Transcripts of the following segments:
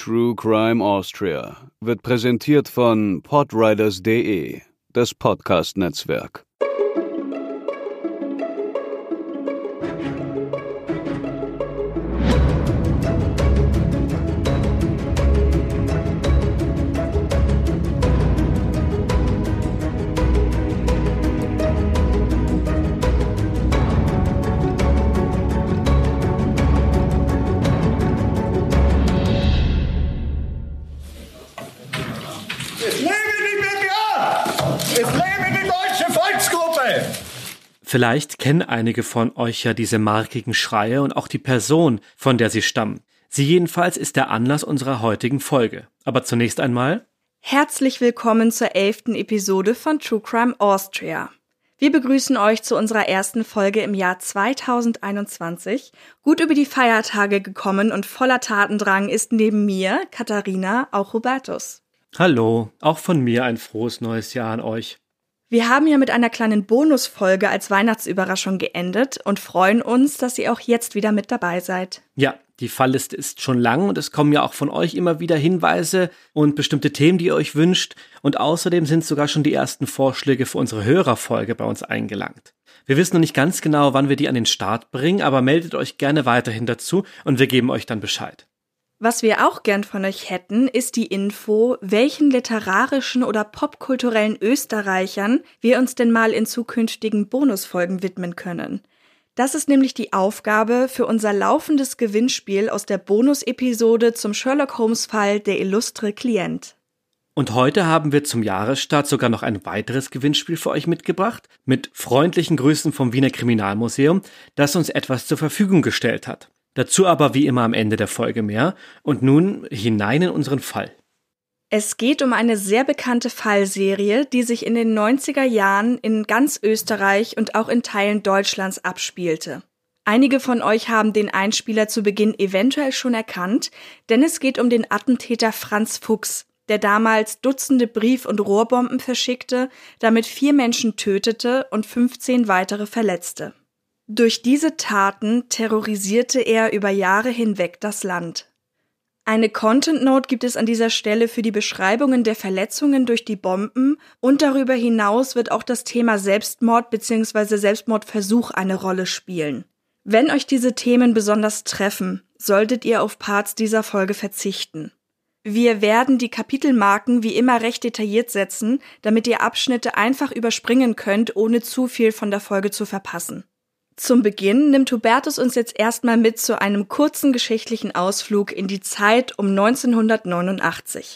True Crime Austria wird präsentiert von podriders.de, das Podcast-Netzwerk. Vielleicht kennen einige von euch ja diese markigen Schreie und auch die Person, von der sie stammen. Sie jedenfalls ist der Anlass unserer heutigen Folge. Aber zunächst einmal: Herzlich willkommen zur 11. Episode von True Crime Austria. Wir begrüßen euch zu unserer ersten Folge im Jahr 2021. Gut über die Feiertage gekommen und voller Tatendrang ist neben mir, Katharina, auch Hubertus. Hallo, auch von mir ein frohes neues Jahr an euch. Wir haben ja mit einer kleinen Bonusfolge als Weihnachtsüberraschung geendet und freuen uns, dass ihr auch jetzt wieder mit dabei seid. Ja, die Fallliste ist schon lang und es kommen ja auch von euch immer wieder Hinweise und bestimmte Themen, die ihr euch wünscht. Und außerdem sind sogar schon die ersten Vorschläge für unsere Hörerfolge bei uns eingelangt. Wir wissen noch nicht ganz genau, wann wir die an den Start bringen, aber meldet euch gerne weiterhin dazu und wir geben euch dann Bescheid. Was wir auch gern von euch hätten, ist die Info, welchen literarischen oder popkulturellen Österreichern wir uns denn mal in zukünftigen Bonusfolgen widmen können. Das ist nämlich die Aufgabe für unser laufendes Gewinnspiel aus der Bonus-Episode zum Sherlock-Holmes-Fall Der illustre Klient. Und heute haben wir zum Jahresstart sogar noch ein weiteres Gewinnspiel für euch mitgebracht, mit freundlichen Grüßen vom Wiener Kriminalmuseum, das uns etwas zur Verfügung gestellt hat. Dazu aber wie immer am Ende der Folge mehr. Und nun hinein in unseren Fall. Es geht um eine sehr bekannte Fallserie, die sich in den 90er Jahren in ganz Österreich und auch in Teilen Deutschlands abspielte. Einige von euch haben den Einspieler zu Beginn eventuell schon erkannt, denn es geht um den Attentäter Franz Fuchs, der damals Dutzende Brief- und Rohrbomben verschickte, damit 4 Menschen tötete und 15 weitere verletzte. Durch diese Taten terrorisierte er über Jahre hinweg das Land. Eine Content Note gibt es an dieser Stelle für die Beschreibungen der Verletzungen durch die Bomben und darüber hinaus wird auch das Thema Selbstmord bzw. Selbstmordversuch eine Rolle spielen. Wenn euch diese Themen besonders treffen, solltet ihr auf Parts dieser Folge verzichten. Wir werden die Kapitelmarken wie immer recht detailliert setzen, damit ihr Abschnitte einfach überspringen könnt, ohne zu viel von der Folge zu verpassen. Zum Beginn nimmt Hubertus uns jetzt erstmal mit zu einem kurzen geschichtlichen Ausflug in die Zeit um 1989.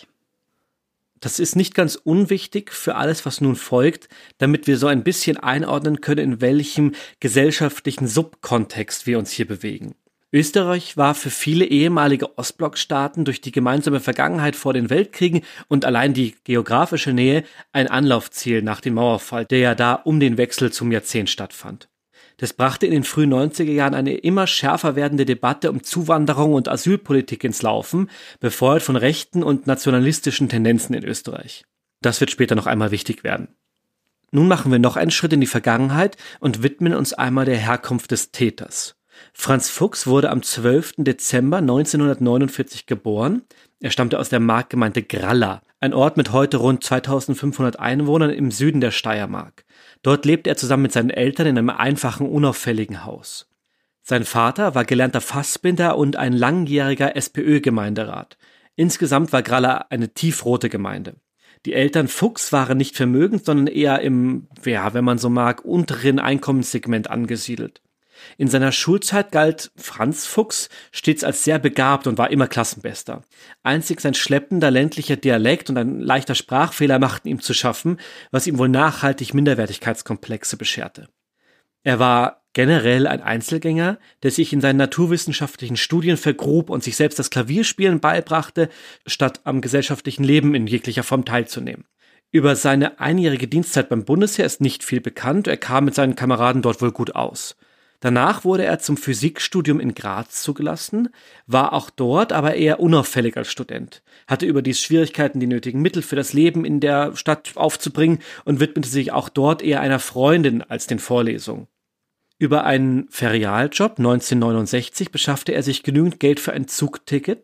Das ist nicht ganz unwichtig für alles, was nun folgt, damit wir so ein bisschen einordnen können, in welchem gesellschaftlichen Subkontext wir uns hier bewegen. Österreich war für viele ehemalige Ostblockstaaten durch die gemeinsame Vergangenheit vor den Weltkriegen und allein die geografische Nähe ein Anlaufziel nach dem Mauerfall, der ja da um den Wechsel zum Jahrzehnt stattfand. Das brachte in den frühen 90er Jahren eine immer schärfer werdende Debatte um Zuwanderung und Asylpolitik ins Laufen, befeuert von rechten und nationalistischen Tendenzen in Österreich. Das wird später noch einmal wichtig werden. Nun machen wir noch einen Schritt in die Vergangenheit und widmen uns einmal der Herkunft des Täters. Franz Fuchs wurde am 12. Dezember 1949 geboren. Er stammte aus der Marktgemeinde Gralla, ein Ort mit heute rund 2500 Einwohnern im Süden der Steiermark. Dort lebte er zusammen mit seinen Eltern in einem einfachen, unauffälligen Haus. Sein Vater war gelernter Fassbinder und ein langjähriger SPÖ-Gemeinderat. Insgesamt war Gralla eine tiefrote Gemeinde. Die Eltern Fuchs waren nicht vermögend, sondern eher im, wenn man so mag, unteren Einkommenssegment angesiedelt. In seiner Schulzeit galt Franz Fuchs stets als sehr begabt und war immer Klassenbester. Einzig sein schleppender ländlicher Dialekt und ein leichter Sprachfehler machten ihm zu schaffen, was ihm wohl nachhaltig Minderwertigkeitskomplexe bescherte. Er war generell ein Einzelgänger, der sich in seinen naturwissenschaftlichen Studien vergrub und sich selbst das Klavierspielen beibrachte, statt am gesellschaftlichen Leben in jeglicher Form teilzunehmen. Über seine einjährige Dienstzeit beim Bundesheer ist nicht viel bekannt, er kam mit seinen Kameraden dort wohl gut aus. Danach wurde er zum Physikstudium in Graz zugelassen, war auch dort aber eher unauffällig als Student, hatte überdies Schwierigkeiten, die nötigen Mittel für das Leben in der Stadt aufzubringen und widmete sich auch dort eher einer Freundin als den Vorlesungen. Über einen Ferialjob 1969 beschaffte er sich genügend Geld für ein Zugticket,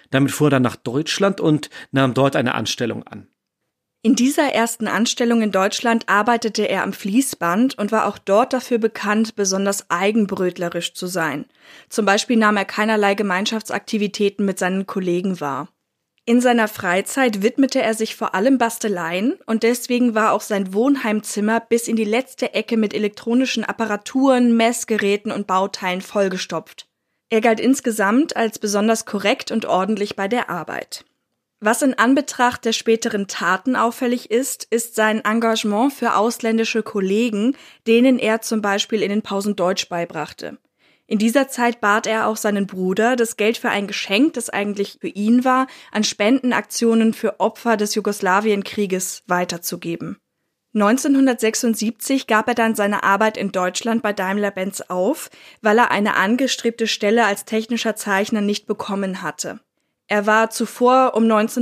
Damit fuhr er dann nach Deutschland und nahm dort eine Anstellung an. In dieser ersten Anstellung in Deutschland arbeitete er am Fließband und war auch dort dafür bekannt, besonders eigenbrötlerisch zu sein. Zum Beispiel nahm er keinerlei Gemeinschaftsaktivitäten mit seinen Kollegen wahr. In seiner Freizeit widmete er sich vor allem Basteleien und deswegen war auch sein Wohnheimzimmer bis in die letzte Ecke mit elektronischen Apparaturen, Messgeräten und Bauteilen vollgestopft. Er galt insgesamt als besonders korrekt und ordentlich bei der Arbeit. Was in Anbetracht der späteren Taten auffällig ist, ist sein Engagement für ausländische Kollegen, denen er zum Beispiel in den Pausen Deutsch beibrachte. In dieser Zeit bat er auch seinen Bruder, das Geld für ein Geschenk, das eigentlich für ihn war, an Spendenaktionen für Opfer des Jugoslawienkrieges weiterzugeben. 1976 gab er dann seine Arbeit in Deutschland bei Daimler-Benz auf, weil er eine angestrebte Stelle als technischer Zeichner nicht bekommen hatte. Er war zuvor um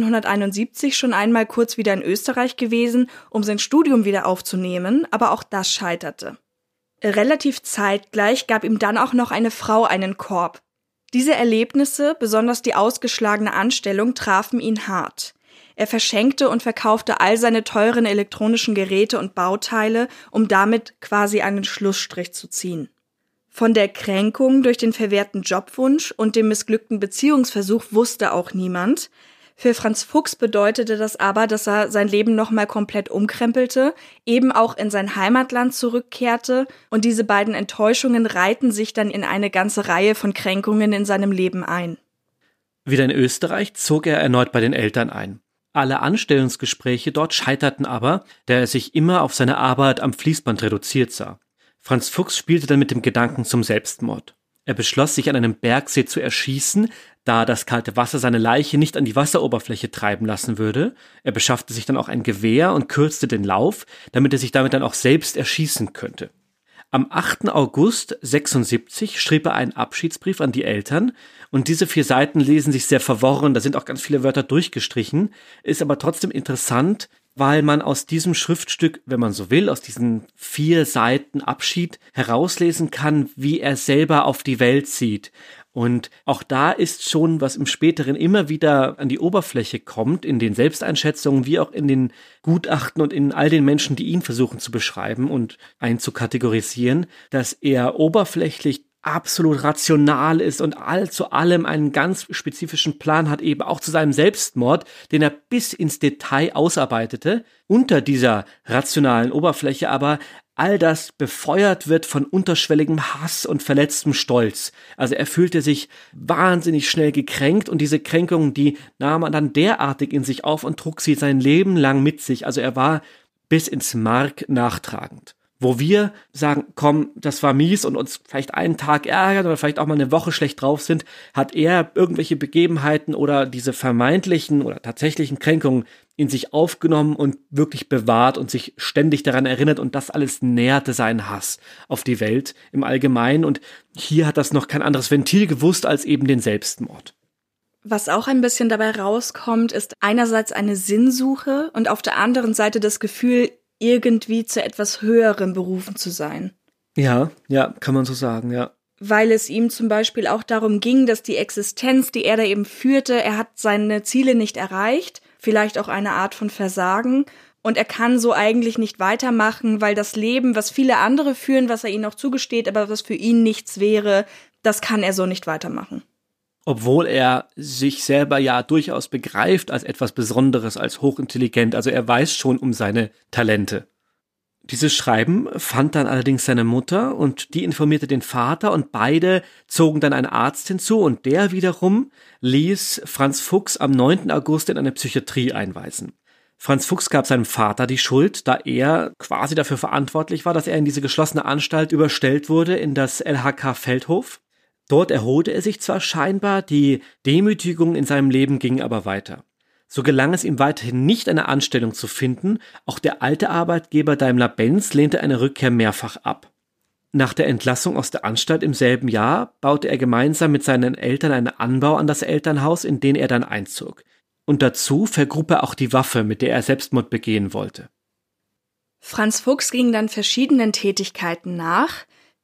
1971 schon einmal kurz wieder in Österreich gewesen, um sein Studium wieder aufzunehmen, aber auch das scheiterte. Relativ zeitgleich gab ihm dann auch noch eine Frau einen Korb. Diese Erlebnisse, besonders die ausgeschlagene Anstellung, trafen ihn hart. Er verschenkte und verkaufte all seine teuren elektronischen Geräte und Bauteile, um damit quasi einen Schlussstrich zu ziehen. Von der Kränkung durch den verwehrten Jobwunsch und dem missglückten Beziehungsversuch wusste auch niemand. Für Franz Fuchs bedeutete das aber, dass er sein Leben nochmal komplett umkrempelte, eben auch in sein Heimatland zurückkehrte und diese beiden Enttäuschungen reihten sich dann in eine ganze Reihe von Kränkungen in seinem Leben ein. Wieder in Österreich zog er erneut bei den Eltern ein. Alle Anstellungsgespräche dort scheiterten aber, da er sich immer auf seine Arbeit am Fließband reduziert sah. Franz Fuchs spielte dann mit dem Gedanken zum Selbstmord. Er beschloss, sich an einem Bergsee zu erschießen, da das kalte Wasser seine Leiche nicht an die Wasseroberfläche treiben lassen würde. Er beschaffte sich dann auch ein Gewehr und kürzte den Lauf, damit er sich damit dann auch selbst erschießen könnte. Am 8. August 1976 schrieb er einen Abschiedsbrief an die Eltern und diese 4 Seiten lesen sich sehr verworren, da sind auch ganz viele Wörter durchgestrichen, ist aber trotzdem interessant, weil man aus diesem Schriftstück, wenn man so will, aus diesen 4 Seiten Abschied herauslesen kann, wie er selber auf die Welt sieht. Und auch da ist schon, was im Späteren immer wieder an die Oberfläche kommt, in den Selbsteinschätzungen wie auch in den Gutachten und in all den Menschen, die ihn versuchen zu beschreiben und einzukategorisieren, dass er oberflächlich absolut rational ist und zu allem einen ganz spezifischen Plan hat, eben auch zu seinem Selbstmord, den er bis ins Detail ausarbeitete, unter dieser rationalen Oberfläche aber all das befeuert wird von unterschwelligem Hass und verletztem Stolz. Also er fühlte sich wahnsinnig schnell gekränkt und diese Kränkungen, die nahm er dann derartig in sich auf und trug sie sein Leben lang mit sich. Also er war bis ins Mark nachtragend. Wo wir sagen, komm, das war mies und uns vielleicht einen Tag ärgern oder vielleicht auch mal eine Woche schlecht drauf sind, hat er irgendwelche Begebenheiten oder diese vermeintlichen oder tatsächlichen Kränkungen in sich aufgenommen und wirklich bewahrt und sich ständig daran erinnert und das alles nährte seinen Hass auf die Welt im Allgemeinen und hier hat das noch kein anderes Ventil gewusst als eben den Selbstmord. Was auch ein bisschen dabei rauskommt, ist einerseits eine Sinnsuche und auf der anderen Seite das Gefühl, irgendwie zu etwas Höherem berufen zu sein. Ja, kann man so sagen, ja. Weil es ihm zum Beispiel auch darum ging, dass die Existenz, die er da eben führte, er hat seine Ziele nicht erreicht, vielleicht auch eine Art von Versagen und er kann so eigentlich nicht weitermachen, weil das Leben, was viele andere führen, was er ihnen auch zugesteht, aber was für ihn nichts wäre, das kann er so nicht weitermachen. Obwohl er sich selber ja durchaus begreift als etwas Besonderes, als hochintelligent. Also er weiß schon um seine Talente. Dieses Schreiben fand dann allerdings seine Mutter und die informierte den Vater und beide zogen dann einen Arzt hinzu und der wiederum ließ Franz Fuchs am 9. August in eine Psychiatrie einweisen. Franz Fuchs gab seinem Vater die Schuld, da er quasi dafür verantwortlich war, dass er in diese geschlossene Anstalt überstellt wurde, in das LHK Feldhof. Dort erholte er sich zwar scheinbar, die Demütigung in seinem Leben ging aber weiter. So gelang es ihm weiterhin nicht, eine Anstellung zu finden, auch der alte Arbeitgeber Daimler-Benz lehnte eine Rückkehr mehrfach ab. Nach der Entlassung aus der Anstalt im selben Jahr baute er gemeinsam mit seinen Eltern einen Anbau an das Elternhaus, in den er dann einzog. Und dazu vergrub er auch die Waffe, mit der er Selbstmord begehen wollte. Franz Fuchs ging dann verschiedenen Tätigkeiten nach.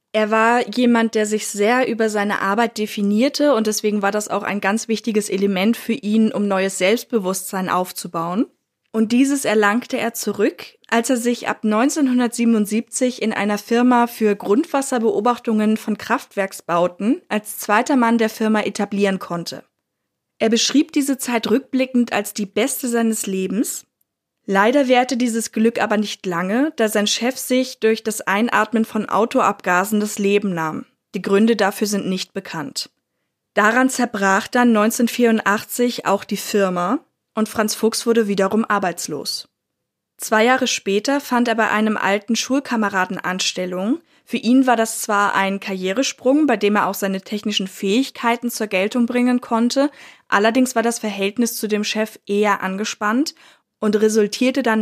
Er war jemand, der sich sehr über seine Arbeit definierte und deswegen war das auch ein ganz wichtiges Element für ihn, um neues Selbstbewusstsein aufzubauen. Und dieses erlangte er zurück, als er sich ab 1977 in einer Firma für Grundwasserbeobachtungen von Kraftwerksbauten als zweiter Mann der Firma etablieren konnte. Er beschrieb diese Zeit rückblickend als die beste seines Lebens. Leider währte dieses Glück aber nicht lange, da sein Chef sich durch das Einatmen von Autoabgasen das Leben nahm. Die Gründe dafür sind nicht bekannt. Daran zerbrach dann 1984 auch die Firma und Franz Fuchs wurde wiederum arbeitslos. 2 Jahre später fand er bei einem alten Schulkameraden Anstellung. Für ihn war das zwar ein Karrieresprung, bei dem er auch seine technischen Fähigkeiten zur Geltung bringen konnte, allerdings war das Verhältnis zu dem Chef eher angespannt und resultierte dann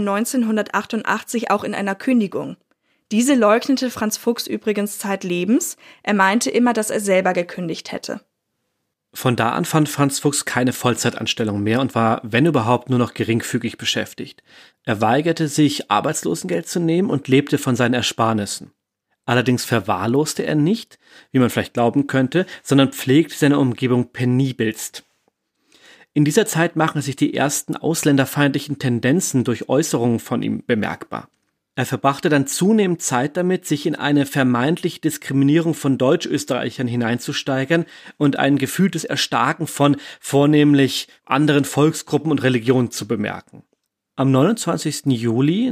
1988 auch in einer Kündigung. Diese leugnete Franz Fuchs übrigens zeitlebens. Er meinte immer, dass er selber gekündigt hätte. Von da an fand Franz Fuchs keine Vollzeitanstellung mehr und war, wenn überhaupt, nur noch geringfügig beschäftigt. Er weigerte sich, Arbeitslosengeld zu nehmen und lebte von seinen Ersparnissen. Allerdings verwahrloste er nicht, wie man vielleicht glauben könnte, sondern pflegte seine Umgebung penibelst. In dieser Zeit machen sich die ersten ausländerfeindlichen Tendenzen durch Äußerungen von ihm bemerkbar. Er verbrachte dann zunehmend Zeit damit, sich in eine vermeintliche Diskriminierung von Deutschösterreichern hineinzusteigern und ein gefühltes Erstarken von vornehmlich anderen Volksgruppen und Religionen zu bemerken. Am 29. Juli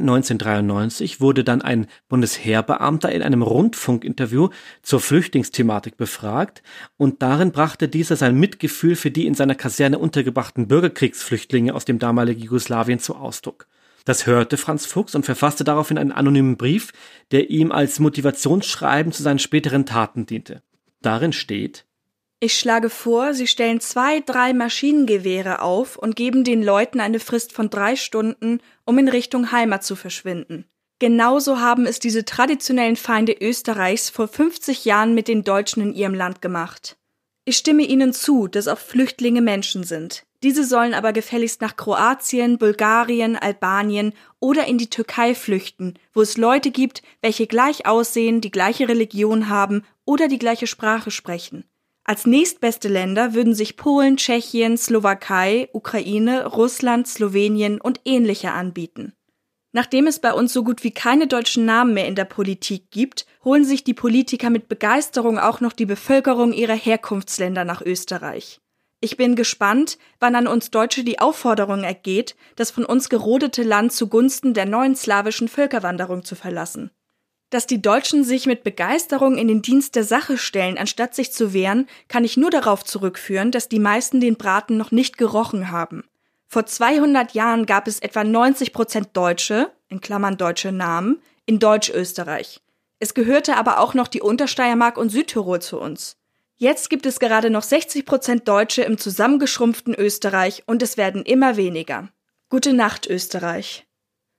1993 wurde dann ein Bundesheerbeamter in einem Rundfunkinterview zur Flüchtlingsthematik befragt und darin brachte dieser sein Mitgefühl für die in seiner Kaserne untergebrachten Bürgerkriegsflüchtlinge aus dem damaligen Jugoslawien zum Ausdruck. Das hörte Franz Fuchs und verfasste daraufhin einen anonymen Brief, der ihm als Motivationsschreiben zu seinen späteren Taten diente. Darin steht: Ich schlage vor, Sie stellen 2, 3 Maschinengewehre auf und geben den Leuten eine Frist von 3 Stunden, um in Richtung Heimat zu verschwinden. Genauso haben es diese traditionellen Feinde Österreichs vor 50 Jahren mit den Deutschen in ihrem Land gemacht. Ich stimme Ihnen zu, dass auch Flüchtlinge Menschen sind. Diese sollen aber gefälligst nach Kroatien, Bulgarien, Albanien oder in die Türkei flüchten, wo es Leute gibt, welche gleich aussehen, die gleiche Religion haben oder die gleiche Sprache sprechen. Als nächstbeste Länder würden sich Polen, Tschechien, Slowakei, Ukraine, Russland, Slowenien und ähnliche anbieten. Nachdem es bei uns so gut wie keine deutschen Namen mehr in der Politik gibt, holen sich die Politiker mit Begeisterung auch noch die Bevölkerung ihrer Herkunftsländer nach Österreich. Ich bin gespannt, wann an uns Deutsche die Aufforderung ergeht, das von uns gerodete Land zugunsten der neuen slawischen Völkerwanderung zu verlassen. Dass die Deutschen sich mit Begeisterung in den Dienst der Sache stellen, anstatt sich zu wehren, kann ich nur darauf zurückführen, dass die meisten den Braten noch nicht gerochen haben. Vor 200 Jahren gab es etwa 90% Deutsche, in Klammern deutsche Namen, in Deutsch-Österreich. Es gehörte aber auch noch die Untersteiermark und Südtirol zu uns. Jetzt gibt es gerade noch 60% Deutsche im zusammengeschrumpften Österreich und es werden immer weniger. Gute Nacht, Österreich.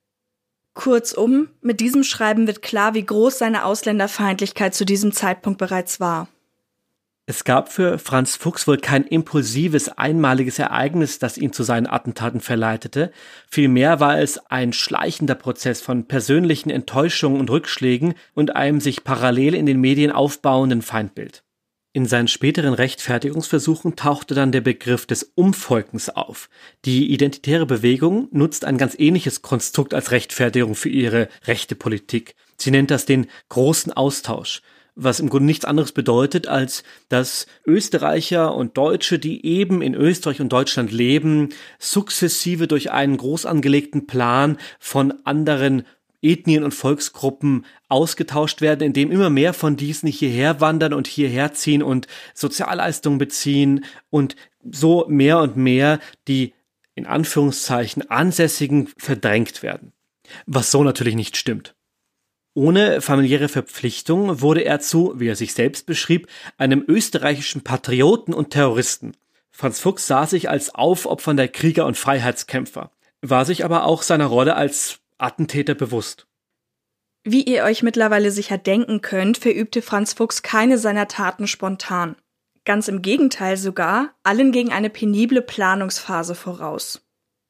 Kurzum, mit diesem Schreiben wird klar, wie groß seine Ausländerfeindlichkeit zu diesem Zeitpunkt bereits war. Es gab für Franz Fuchs wohl kein impulsives, einmaliges Ereignis, das ihn zu seinen Attentaten verleitete. Vielmehr war es ein schleichender Prozess von persönlichen Enttäuschungen und Rückschlägen und einem sich parallel in den Medien aufbauenden Feindbild. In seinen späteren Rechtfertigungsversuchen tauchte dann der Begriff des Umvolkens auf. Die identitäre Bewegung nutzt ein ganz ähnliches Konstrukt als Rechtfertigung für ihre rechte Politik. Sie nennt das den großen Austausch, was im Grunde nichts anderes bedeutet, als dass Österreicher und Deutsche, die eben in Österreich und Deutschland leben, sukzessive durch einen groß angelegten Plan von anderen Ethnien und Volksgruppen ausgetauscht werden, indem immer mehr von diesen hierher wandern und hierher ziehen und Sozialleistungen beziehen und so mehr und mehr die in Anführungszeichen Ansässigen verdrängt werden. Was so natürlich nicht stimmt. Ohne familiäre Verpflichtung wurde er zu, wie er sich selbst beschrieb, einem österreichischen Patrioten und Terroristen. Franz Fuchs sah sich als aufopfernder Krieger und Freiheitskämpfer, war sich aber auch seiner Rolle als Attentäter bewusst. Wie ihr euch mittlerweile sicher denken könnt, verübte Franz Fuchs keine seiner Taten spontan. Ganz im Gegenteil sogar, allen ging eine penible Planungsphase voraus.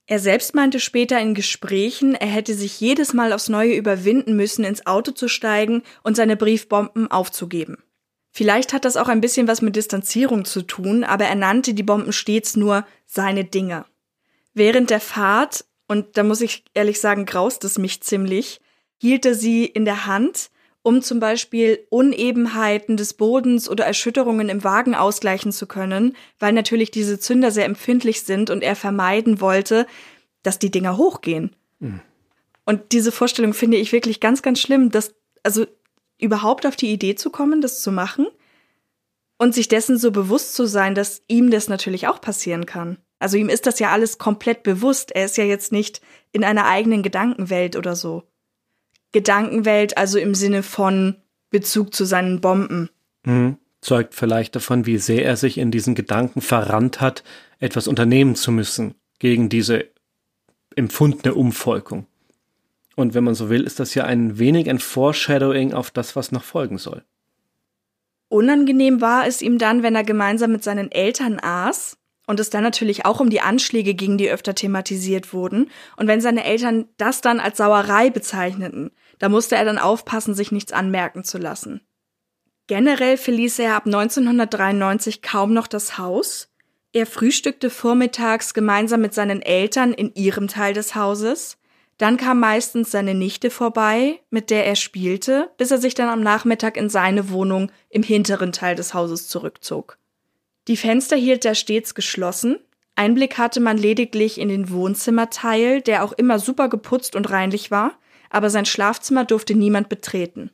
Er selbst meinte später in Gesprächen, er hätte sich jedes Mal aufs Neue überwinden müssen, ins Auto zu steigen und seine Briefbomben aufzugeben. Vielleicht hat das auch ein bisschen was mit Distanzierung zu tun, aber er nannte die Bomben stets nur seine Dinge. Während der Fahrt, und da muss ich ehrlich sagen, graust es mich ziemlich, hielt er sie in der Hand, um zum Beispiel Unebenheiten des Bodens oder Erschütterungen im Wagen ausgleichen zu können, weil natürlich diese Zünder sehr empfindlich sind und er vermeiden wollte, dass die Dinger hochgehen. Mhm. Und diese Vorstellung finde ich wirklich ganz, ganz schlimm, dass überhaupt auf die Idee zu kommen, das zu machen und sich dessen so bewusst zu sein, dass ihm das natürlich auch passieren kann. Also ihm ist das ja alles komplett bewusst. Er ist ja jetzt nicht in einer eigenen Gedankenwelt oder so. Gedankenwelt also im Sinne von Bezug zu seinen Bomben. Zeugt vielleicht davon, wie sehr er sich in diesen Gedanken verrannt hat, etwas unternehmen zu müssen gegen diese empfundene Umvolkung. Und wenn man so will, ist das ja ein wenig ein Foreshadowing auf das, was noch folgen soll. Unangenehm war es ihm dann, wenn er gemeinsam mit seinen Eltern aß und es dann natürlich auch um die Anschläge ging, die öfter thematisiert wurden. Und wenn seine Eltern das dann als Sauerei bezeichneten, da musste er dann aufpassen, sich nichts anmerken zu lassen. Generell verließ er ab 1993 kaum noch das Haus. Er frühstückte vormittags gemeinsam mit seinen Eltern in ihrem Teil des Hauses. Dann kam meistens seine Nichte vorbei, mit der er spielte, bis er sich dann am Nachmittag in seine Wohnung im hinteren Teil des Hauses zurückzog. Die Fenster hielt er stets geschlossen. Einblick hatte man lediglich in den Wohnzimmerteil, der auch immer super geputzt und reinlich war, aber sein Schlafzimmer durfte niemand betreten.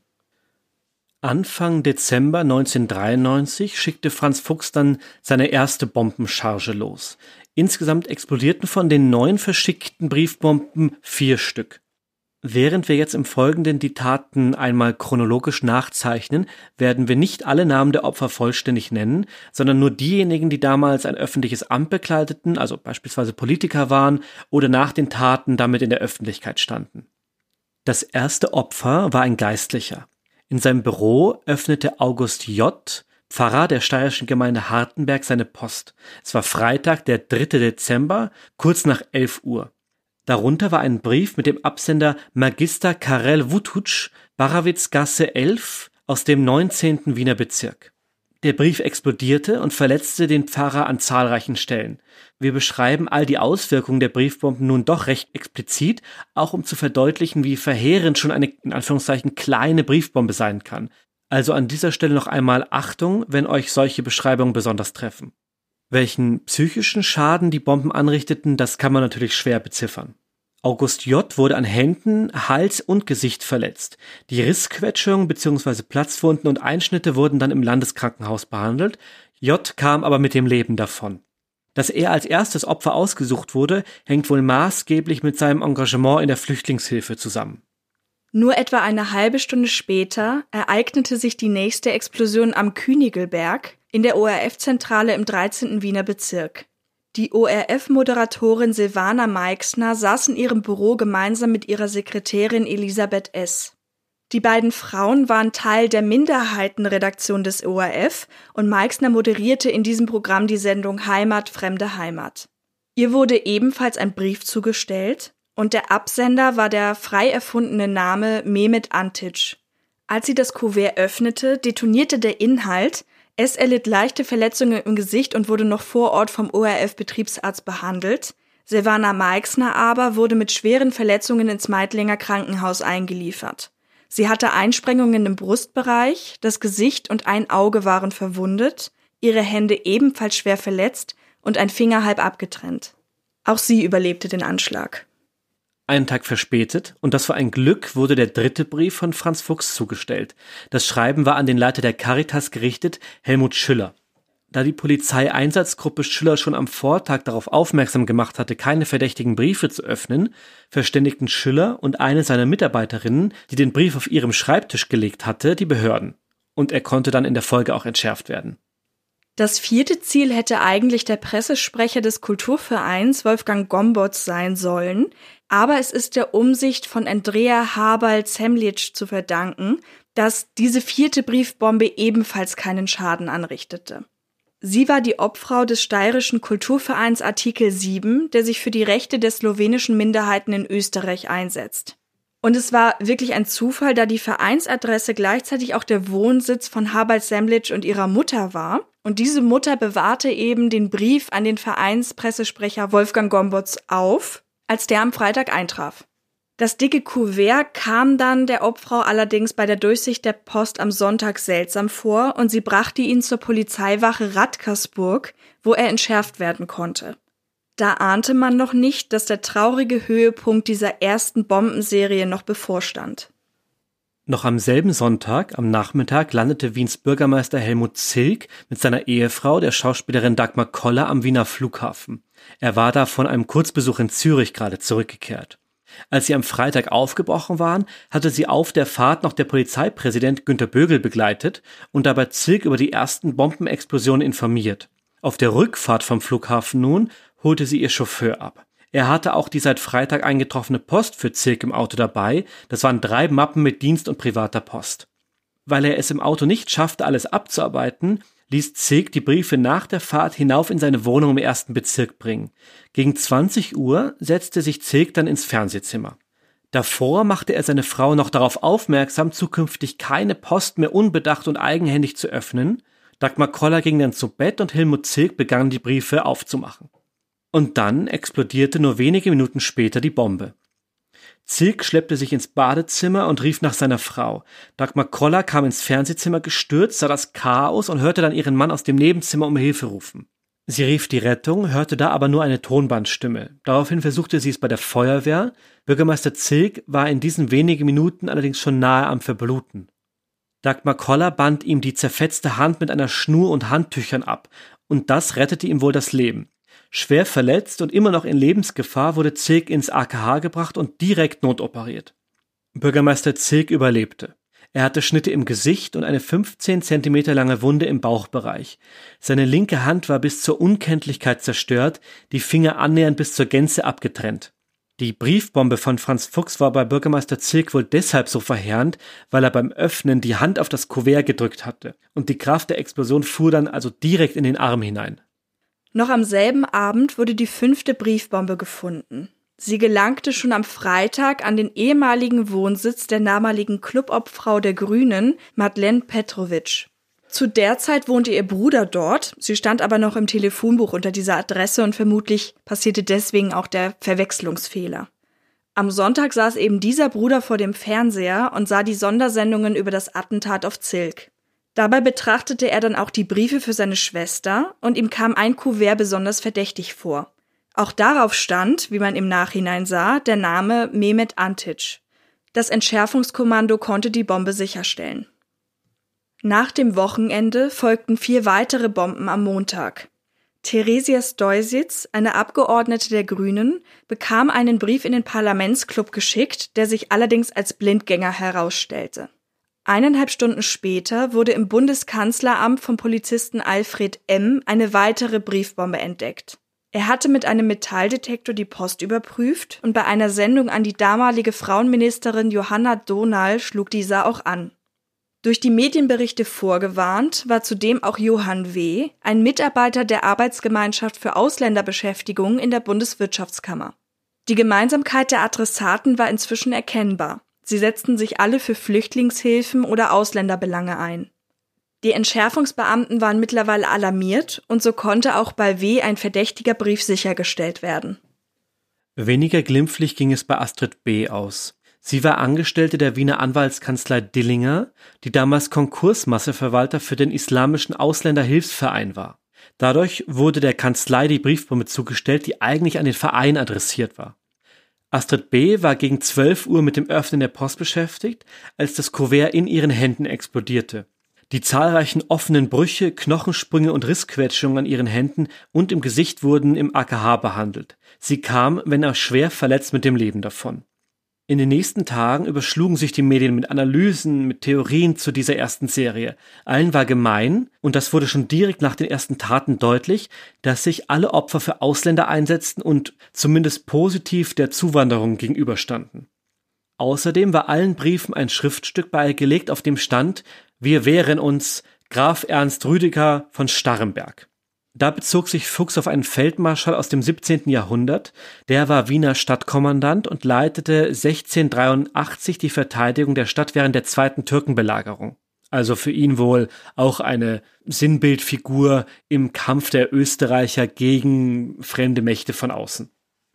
Anfang Dezember 1993 schickte Franz Fuchs dann seine erste Bombencharge los. Insgesamt explodierten von den 9 verschickten Briefbomben 4 Stück. Während wir jetzt im Folgenden die Taten einmal chronologisch nachzeichnen, werden wir nicht alle Namen der Opfer vollständig nennen, sondern nur diejenigen, die damals ein öffentliches Amt bekleideten, also beispielsweise Politiker waren oder nach den Taten damit in der Öffentlichkeit standen. Das erste Opfer war ein Geistlicher. In seinem Büro öffnete August J., Pfarrer der steirischen Gemeinde Hartenberg, seine Post. Es war Freitag, der 3. Dezember, kurz nach 11 Uhr. Darunter war ein Brief mit dem Absender Magister Karel Wututsch, Barawitzgasse 11 aus dem 19. Wiener Bezirk. Der Brief explodierte und verletzte den Pfarrer an zahlreichen Stellen. Wir beschreiben all die Auswirkungen der Briefbomben nun doch recht explizit, auch um zu verdeutlichen, wie verheerend schon eine, in Anführungszeichen, kleine Briefbombe sein kann. Also an dieser Stelle noch einmal Achtung, wenn euch solche Beschreibungen besonders treffen. Welchen psychischen Schaden die Bomben anrichteten, das kann man natürlich schwer beziffern. August J. wurde an Händen, Hals und Gesicht verletzt. Die Rissquetschungen bzw. Platzwunden und Einschnitte wurden dann im Landeskrankenhaus behandelt. J. kam aber mit dem Leben davon. Dass er als erstes Opfer ausgesucht wurde, hängt wohl maßgeblich mit seinem Engagement in der Flüchtlingshilfe zusammen. Nur etwa eine halbe Stunde später ereignete sich die nächste Explosion am Künigelberg in der ORF-Zentrale im 13. Wiener Bezirk. Die ORF-Moderatorin Silvana Meixner saß in ihrem Büro gemeinsam mit ihrer Sekretärin Elisabeth S. Die beiden Frauen waren Teil der Minderheitenredaktion des ORF und Meixner moderierte in diesem Programm die Sendung Heimat, fremde Heimat. Ihr wurde ebenfalls ein Brief zugestellt und der Absender war der frei erfundene Name Mehmet Antic. Als sie das Kuvert öffnete, detonierte der Inhalt. Es erlitt leichte Verletzungen im Gesicht und wurde noch vor Ort vom ORF-Betriebsarzt behandelt. Silvana Meixner aber wurde mit schweren Verletzungen ins Meidlinger Krankenhaus eingeliefert. Sie hatte Einsprengungen im Brustbereich, das Gesicht und ein Auge waren verwundet, ihre Hände ebenfalls schwer verletzt und ein Finger halb abgetrennt. Auch sie überlebte den Anschlag. Einen Tag verspätet, und das war ein Glück, wurde der 3. Brief von Franz Fuchs zugestellt. Das Schreiben war an den Leiter der Caritas gerichtet, Helmut Schüller. Da die Polizeieinsatzgruppe Schüller schon am Vortag darauf aufmerksam gemacht hatte, keine verdächtigen Briefe zu öffnen, verständigten Schüller und eine seiner Mitarbeiterinnen, die den Brief auf ihrem Schreibtisch gelegt hatte, die Behörden. Und er konnte dann in der Folge auch entschärft werden. Das 4. Ziel hätte eigentlich der Pressesprecher des Kulturvereins Wolfgang Gomboz sein sollen, aber es ist der Umsicht von Andrea Habal-Zemlic zu verdanken, dass diese 4. Briefbombe ebenfalls keinen Schaden anrichtete. Sie war die Obfrau des steirischen Kulturvereins Artikel 7, der sich für die Rechte der slowenischen Minderheiten in Österreich einsetzt. Und es war wirklich ein Zufall, da die Vereinsadresse gleichzeitig auch der Wohnsitz von Habal Semlic und ihrer Mutter war. Und diese Mutter bewahrte eben den Brief an den Vereinspressesprecher Wolfgang Gomboz auf, als der am Freitag eintraf. Das dicke Kuvert kam dann der Obfrau allerdings bei der Durchsicht der Post am Sonntag seltsam vor und sie brachte ihn zur Polizeiwache Radkersburg, wo er entschärft werden konnte. Da ahnte man noch nicht, dass der traurige Höhepunkt dieser ersten Bombenserie noch bevorstand. Noch am selben Sonntag, am Nachmittag, landete Wiens Bürgermeister Helmut Zilk mit seiner Ehefrau, der Schauspielerin Dagmar Koller, am Wiener Flughafen. Er war da von einem Kurzbesuch in Zürich gerade zurückgekehrt. Als sie am Freitag aufgebrochen waren, hatte sie auf der Fahrt noch der Polizeipräsident Günter Bögel begleitet und dabei Zilk über die ersten Bombenexplosionen informiert. Auf der Rückfahrt vom Flughafen nun holte sie ihr Chauffeur ab. Er hatte auch die seit Freitag eingetroffene Post für Zilk im Auto dabei. Das waren 3 Mappen mit Dienst- und privater Post. Weil er es im Auto nicht schaffte, alles abzuarbeiten, ließ Zilk die Briefe nach der Fahrt hinauf in seine Wohnung im 1. Bezirk bringen. Gegen 20 Uhr setzte sich Zilk dann ins Fernsehzimmer. Davor machte er seine Frau noch darauf aufmerksam, zukünftig keine Post mehr unbedacht und eigenhändig zu öffnen. Dagmar Koller ging dann zu Bett und Helmut Zilk begann, die Briefe aufzumachen. Und dann explodierte nur wenige Minuten später die Bombe. Zilk schleppte sich ins Badezimmer und rief nach seiner Frau. Dagmar Koller kam ins Fernsehzimmer gestürzt, sah das Chaos und hörte dann ihren Mann aus dem Nebenzimmer um Hilfe rufen. Sie rief die Rettung, hörte da aber nur eine Tonbandstimme. Daraufhin versuchte sie es bei der Feuerwehr. Bürgermeister Zilk war in diesen wenigen Minuten allerdings schon nahe am Verbluten. Dagmar Koller band ihm die zerfetzte Hand mit einer Schnur und Handtüchern ab. Und das rettete ihm wohl das Leben. Schwer verletzt und immer noch in Lebensgefahr wurde Zilk ins AKH gebracht und direkt notoperiert. Bürgermeister Zilk überlebte. Er hatte Schnitte im Gesicht und eine 15 Zentimeter lange Wunde im Bauchbereich. Seine linke Hand war bis zur Unkenntlichkeit zerstört, die Finger annähernd bis zur Gänze abgetrennt. Die Briefbombe von Franz Fuchs war bei Bürgermeister Zilk wohl deshalb so verheerend, weil er beim Öffnen die Hand auf das Kuvert gedrückt hatte. Und die Kraft der Explosion fuhr dann also direkt in den Arm hinein. Noch am selben Abend wurde die 5. Briefbombe gefunden. Sie gelangte schon am Freitag an den ehemaligen Wohnsitz der damaligen Clubobfrau der Grünen, Madeleine Petrovic. Zu der Zeit wohnte ihr Bruder dort, sie stand aber noch im Telefonbuch unter dieser Adresse und vermutlich passierte deswegen auch der Verwechslungsfehler. Am Sonntag saß eben dieser Bruder vor dem Fernseher und sah die Sondersendungen über das Attentat auf Zilk. Dabei betrachtete er dann auch die Briefe für seine Schwester und ihm kam ein Kuvert besonders verdächtig vor. Auch darauf stand, wie man im Nachhinein sah, der Name Mehmet Antic. Das Entschärfungskommando konnte die Bombe sicherstellen. Nach dem Wochenende folgten 4 weitere Bomben am Montag. Theresia Stoisic, eine Abgeordnete der Grünen, bekam einen Brief in den Parlamentsclub geschickt, der sich allerdings als Blindgänger herausstellte. 1,5 Stunden später wurde im Bundeskanzleramt vom Polizisten Alfred M. eine weitere Briefbombe entdeckt. Er hatte mit einem Metalldetektor die Post überprüft und bei einer Sendung an die damalige Frauenministerin Johanna Dohnal schlug dieser auch an. Durch die Medienberichte vorgewarnt war zudem auch Johann W., ein Mitarbeiter der Arbeitsgemeinschaft für Ausländerbeschäftigung in der Bundeswirtschaftskammer. Die Gemeinsamkeit der Adressaten war inzwischen erkennbar. Sie setzten sich alle für Flüchtlingshilfen oder Ausländerbelange ein. Die Entschärfungsbeamten waren mittlerweile alarmiert und so konnte auch bei W. ein verdächtiger Brief sichergestellt werden. Weniger glimpflich ging es bei Astrid B. aus. Sie war Angestellte der Wiener Anwaltskanzlei Dillinger, die damals Konkursmasseverwalter für den Islamischen Ausländerhilfsverein war. Dadurch wurde der Kanzlei die Briefbombe zugestellt, die eigentlich an den Verein adressiert war. Astrid B. war gegen 12 Uhr mit dem Öffnen der Post beschäftigt, als das Kuvert in ihren Händen explodierte. Die zahlreichen offenen Brüche, Knochensprünge und Rissquetschungen an ihren Händen und im Gesicht wurden im AKH behandelt. Sie kam, wenn auch schwer verletzt, mit dem Leben davon. In den nächsten Tagen überschlugen sich die Medien mit Analysen, mit Theorien zu dieser ersten Serie. Allen war gemein, und das wurde schon direkt nach den ersten Taten deutlich, dass sich alle Opfer für Ausländer einsetzten und zumindest positiv der Zuwanderung gegenüberstanden. Außerdem war allen Briefen ein Schriftstück beigelegt, auf dem stand: Wir wehren uns, Graf Ernst Rüdiger von Starrenberg. Da bezog sich Fuchs auf einen Feldmarschall aus dem 17. Jahrhundert. Der war Wiener Stadtkommandant und leitete 1683 die Verteidigung der Stadt während der zweiten Türkenbelagerung. Also für ihn wohl auch eine Sinnbildfigur im Kampf der Österreicher gegen fremde Mächte von außen.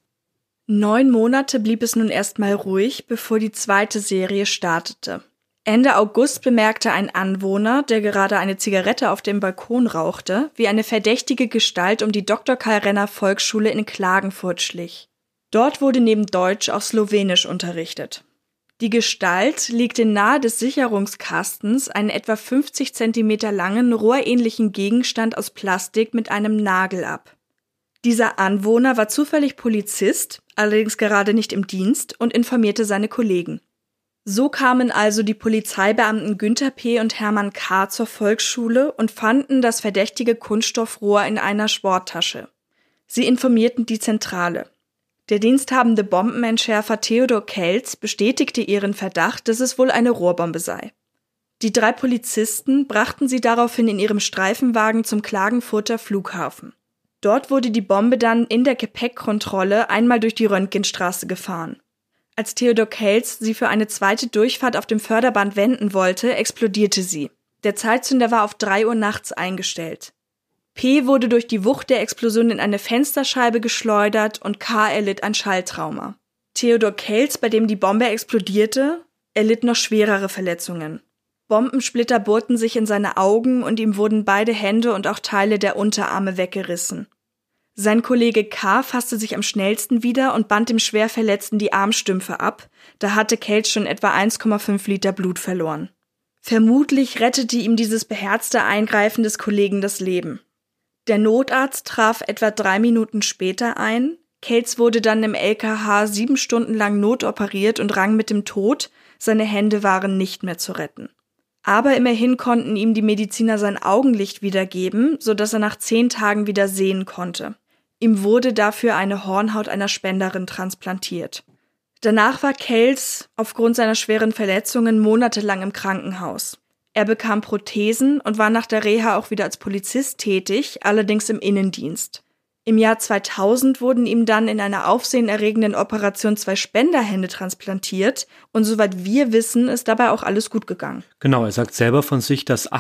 9 Monate blieb es nun erstmal ruhig, bevor die zweite Serie startete. Ende August bemerkte ein Anwohner, der gerade eine Zigarette auf dem Balkon rauchte, wie eine verdächtige Gestalt um die Dr. Karl Renner Volksschule in Klagenfurt schlich. Dort wurde neben Deutsch auch Slowenisch unterrichtet. Die Gestalt legte nahe des Sicherungskastens einen etwa 50 Zentimeter langen, rohrähnlichen Gegenstand aus Plastik mit einem Nagel ab. Dieser Anwohner war zufällig Polizist, allerdings gerade nicht im Dienst, und informierte seine Kollegen. So kamen also die Polizeibeamten Günther P. und Hermann K. zur Volksschule und fanden das verdächtige Kunststoffrohr in einer Sporttasche. Sie informierten die Zentrale. Der diensthabende Bombenentschärfer Theodor Kelz bestätigte ihren Verdacht, dass es wohl eine Rohrbombe sei. Die 3 Polizisten brachten sie daraufhin in ihrem Streifenwagen zum Klagenfurter Flughafen. Dort wurde die Bombe dann in der Gepäckkontrolle einmal durch die Röntgenstraße gefahren. Als Theodor Kelz sie für eine zweite Durchfahrt auf dem Förderband wenden wollte, explodierte sie. Der Zeitzünder war auf 3 Uhr nachts eingestellt. P. wurde durch die Wucht der Explosion in eine Fensterscheibe geschleudert und K. erlitt ein Schalltrauma. Theodor Kelz, bei dem die Bombe explodierte, erlitt noch schwerere Verletzungen. Bombensplitter bohrten sich in seine Augen und ihm wurden beide Hände und auch Teile der Unterarme weggerissen. Sein Kollege K. fasste sich am schnellsten wieder und band dem Schwerverletzten die Armstümpfe ab, da hatte Kelz schon etwa 1,5 Liter Blut verloren. Vermutlich rettete ihm dieses beherzte Eingreifen des Kollegen das Leben. Der Notarzt traf etwa 3 Minuten später ein, Kelz wurde dann im LKH 7 Stunden lang notoperiert und rang mit dem Tod, seine Hände waren nicht mehr zu retten. Aber immerhin konnten ihm die Mediziner sein Augenlicht wiedergeben, sodass er nach 10 Tagen wieder sehen konnte. Ihm wurde dafür eine Hornhaut einer Spenderin transplantiert. Danach war Kelz aufgrund seiner schweren Verletzungen monatelang im Krankenhaus. Er bekam Prothesen und war nach der Reha auch wieder als Polizist tätig, allerdings im Innendienst. Im Jahr 2000 wurden ihm dann in einer aufsehenerregenden Operation 2 Spenderhände transplantiert und soweit wir wissen, ist dabei auch alles gut gegangen. Genau, er sagt selber von sich, dass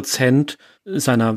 80% seiner,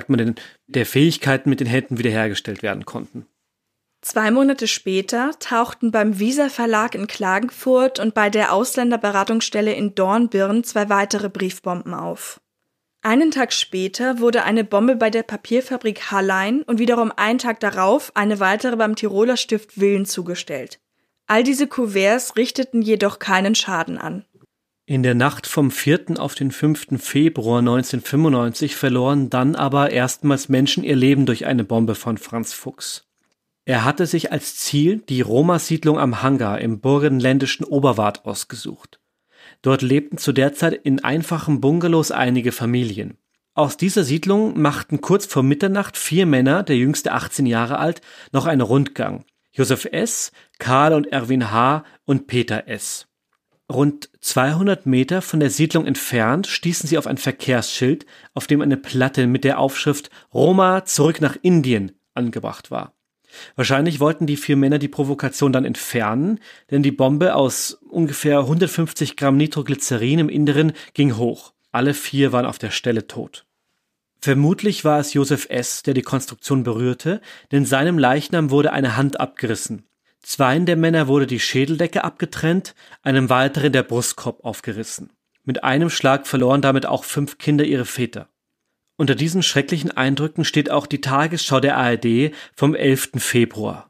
der Fähigkeiten mit den Händen wiederhergestellt werden konnten. 2 Monate später tauchten beim Wieser Verlag in Klagenfurt und bei der Ausländerberatungsstelle in Dornbirn 2 weitere Briefbomben auf. Einen Tag später wurde eine Bombe bei der Papierfabrik Hallein und wiederum einen Tag darauf eine weitere beim Tiroler Stift Willen zugestellt. All diese Kuverts richteten jedoch keinen Schaden an. In der Nacht vom 4. auf den 5. Februar 1995 verloren dann aber erstmals Menschen ihr Leben durch eine Bombe von Franz Fuchs. Er hatte sich als Ziel die Roma-Siedlung am Hangar im burgenländischen Oberwart ausgesucht. Dort lebten zu der Zeit in einfachen Bungalows einige Familien. Aus dieser Siedlung machten kurz vor Mitternacht 4 Männer, der jüngste 18 Jahre alt, noch einen Rundgang. Josef S., Karl und Erwin H. und Peter S. Rund 200 Meter von der Siedlung entfernt stießen sie auf ein Verkehrsschild, auf dem eine Platte mit der Aufschrift »Roma zurück nach Indien« angebracht war. Wahrscheinlich wollten die 4 Männer die Provokation dann entfernen, denn die Bombe aus ungefähr 150 Gramm Nitroglycerin im Inneren ging hoch. Alle 4 waren auf der Stelle tot. Vermutlich war es Josef S., der die Konstruktion berührte, denn seinem Leichnam wurde eine Hand abgerissen. 2 der Männer wurde die Schädeldecke abgetrennt, einem weiteren der Brustkorb aufgerissen. Mit einem Schlag verloren damit auch 5 Kinder ihre Väter. Unter diesen schrecklichen Eindrücken steht auch die Tagesschau der ARD vom 11. Februar.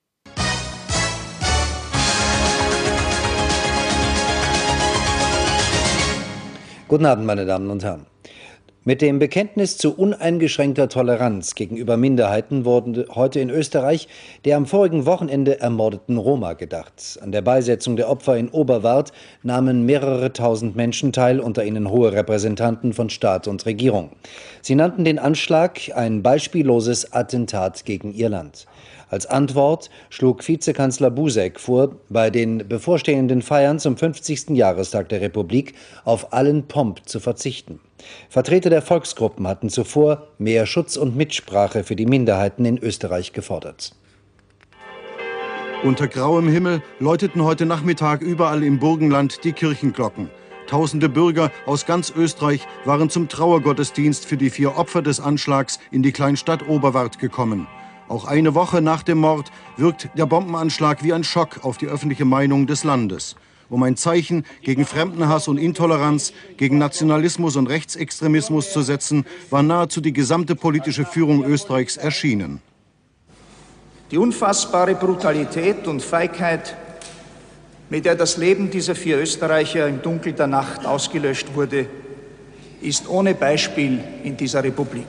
Guten Abend, meine Damen und Herren. Mit dem Bekenntnis zu uneingeschränkter Toleranz gegenüber Minderheiten wurde heute in Österreich der am vorigen Wochenende ermordeten Roma gedacht. An der Beisetzung der Opfer in Oberwart nahmen mehrere tausend Menschen teil, unter ihnen hohe Repräsentanten von Staat und Regierung. Sie nannten den Anschlag ein beispielloses Attentat gegen ihr Land. Als Antwort schlug Vizekanzler Buzek vor, bei den bevorstehenden Feiern zum 50. Jahrestag der Republik auf allen Pomp zu verzichten. Vertreter der Volksgruppen hatten zuvor mehr Schutz und Mitsprache für die Minderheiten in Österreich gefordert. Unter grauem Himmel läuteten heute Nachmittag überall im Burgenland die Kirchenglocken. Tausende Bürger aus ganz Österreich waren zum Trauergottesdienst für die 4 Opfer des Anschlags in die Kleinstadt Oberwart gekommen. Auch eine Woche nach dem Mord wirkt der Bombenanschlag wie ein Schock auf die öffentliche Meinung des Landes. Um ein Zeichen gegen Fremdenhass und Intoleranz, gegen Nationalismus und Rechtsextremismus zu setzen, war nahezu die gesamte politische Führung Österreichs erschienen. Die unfassbare Brutalität und Feigheit, mit der das Leben dieser 4 Österreicher im Dunkel der Nacht ausgelöscht wurde, ist ohne Beispiel in dieser Republik.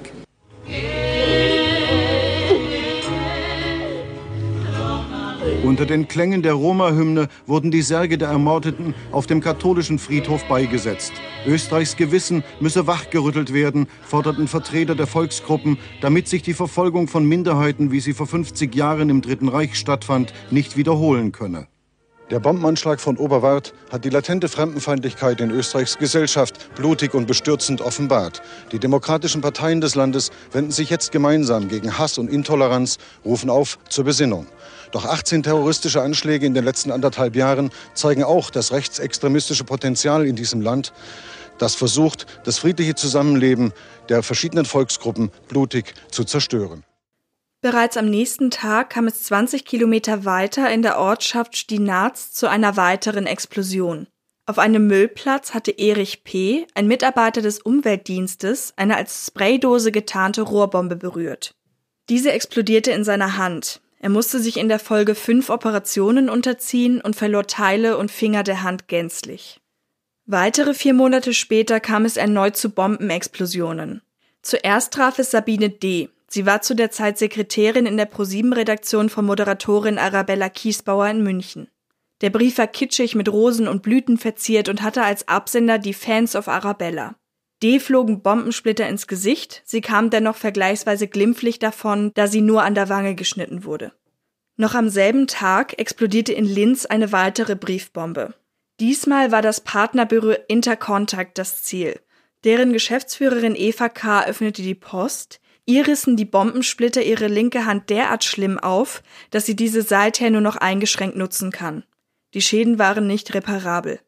Unter den Klängen der Roma-Hymne wurden die Särge der Ermordeten auf dem katholischen Friedhof beigesetzt. Österreichs Gewissen müsse wachgerüttelt werden, forderten Vertreter der Volksgruppen, damit sich die Verfolgung von Minderheiten, wie sie vor 50 Jahren im Dritten Reich stattfand, nicht wiederholen könne. Der Bombenanschlag von Oberwart hat die latente Fremdenfeindlichkeit in Österreichs Gesellschaft blutig und bestürzend offenbart. Die demokratischen Parteien des Landes wenden sich jetzt gemeinsam gegen Hass und Intoleranz, rufen auf zur Besinnung. Doch 18 terroristische Anschläge in den letzten 1,5 Jahren zeigen auch das rechtsextremistische Potenzial in diesem Land, das versucht, das friedliche Zusammenleben der verschiedenen Volksgruppen blutig zu zerstören. Bereits am nächsten Tag kam es 20 Kilometer weiter in der Ortschaft Stinaz zu einer weiteren Explosion. Auf einem Müllplatz hatte Erich P., ein Mitarbeiter des Umweltdienstes, eine als Spraydose getarnte Rohrbombe berührt. Diese explodierte in seiner Hand. Er musste sich in der Folge 5 Operationen unterziehen und verlor Teile und Finger der Hand gänzlich. Weitere 4 Monate später kam es erneut zu Bombenexplosionen. Zuerst traf es Sabine D. Sie war zu der Zeit Sekretärin in der ProSieben-Redaktion von Moderatorin Arabella Kiesbauer in München. Der Brief war kitschig mit Rosen und Blüten verziert und hatte als Absender die Fans of Arabella. D flogen Bombensplitter ins Gesicht, sie kam dennoch vergleichsweise glimpflich davon, da sie nur an der Wange geschnitten wurde. Noch am selben Tag explodierte in Linz eine weitere Briefbombe. Diesmal war das Partnerbüro Intercontact das Ziel. Deren Geschäftsführerin Eva K. öffnete die Post. Ihr rissen die Bombensplitter ihre linke Hand derart schlimm auf, dass sie diese seither nur noch eingeschränkt nutzen kann. Die Schäden waren nicht reparabel.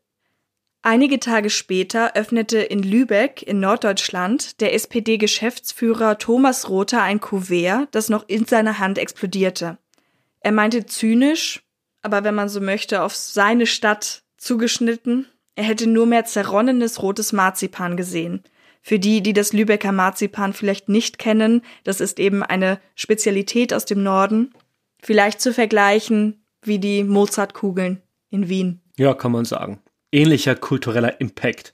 Einige Tage später öffnete in Lübeck in Norddeutschland der SPD-Geschäftsführer Thomas Rother ein Kuvert, das noch in seiner Hand explodierte. Er meinte zynisch, aber wenn man so möchte, auf seine Stadt zugeschnitten, er hätte nur mehr zerronnenes rotes Marzipan gesehen. Für die, die das Lübecker Marzipan vielleicht nicht kennen, das ist eben eine Spezialität aus dem Norden. Vielleicht zu vergleichen wie die Mozartkugeln in Wien. Ja, kann man sagen. Ähnlicher kultureller Impact.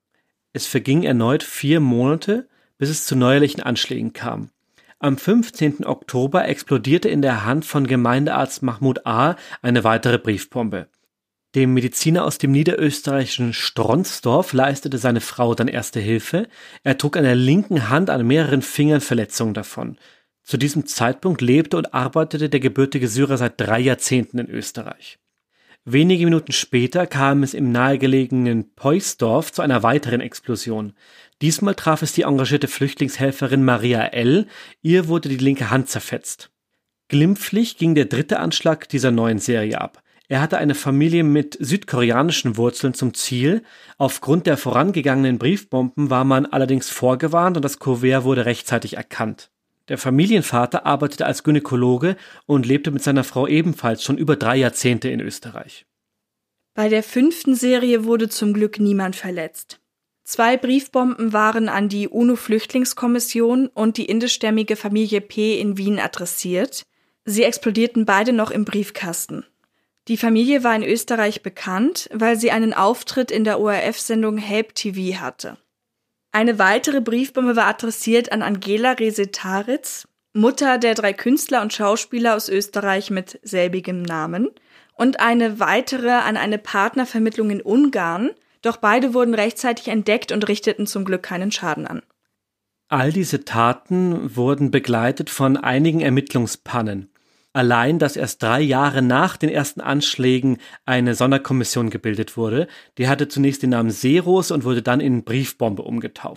Es verging erneut 4 Monate, bis es zu neuerlichen Anschlägen kam. Am 15. Oktober explodierte in der Hand von Gemeindearzt Mahmoud A. eine weitere Briefbombe. Dem Mediziner aus dem niederösterreichischen Stronsdorf leistete seine Frau dann erste Hilfe. Er trug an der linken Hand an mehreren Fingern Verletzungen davon. Zu diesem Zeitpunkt lebte und arbeitete der gebürtige Syrer seit 3 Jahrzehnten in Österreich. Wenige Minuten später kam es im nahegelegenen Poisdorf zu einer weiteren Explosion. Diesmal traf es die engagierte Flüchtlingshelferin Maria L. Ihr wurde die linke Hand zerfetzt. Glimpflich ging der 3. Anschlag dieser neuen Serie ab. Er hatte eine Familie mit südkoreanischen Wurzeln zum Ziel. Aufgrund der vorangegangenen Briefbomben war man allerdings vorgewarnt und das Kuvert wurde rechtzeitig erkannt. Der Familienvater arbeitete als Gynäkologe und lebte mit seiner Frau ebenfalls schon über 3 Jahrzehnte in Österreich. Bei der 5. Serie wurde zum Glück niemand verletzt. 2 Briefbomben waren an die UNO-Flüchtlingskommission und die indischstämmige Familie P. in Wien adressiert. Sie explodierten beide noch im Briefkasten. Die Familie war in Österreich bekannt, weil sie einen Auftritt in der ORF-Sendung Help TV hatte. Eine weitere Briefbombe war adressiert an Angela Resetaritz, Mutter der 3 Künstler und Schauspieler aus Österreich mit selbigem Namen, und eine weitere an eine Partnervermittlung in Ungarn, doch beide wurden rechtzeitig entdeckt und richteten zum Glück keinen Schaden an. All diese Taten wurden begleitet von einigen Ermittlungspannen. Allein, dass erst 3 Jahre nach den ersten Anschlägen eine Sonderkommission gebildet wurde, die hatte zunächst den Namen Seeros und wurde dann in Briefbombe umgetauft.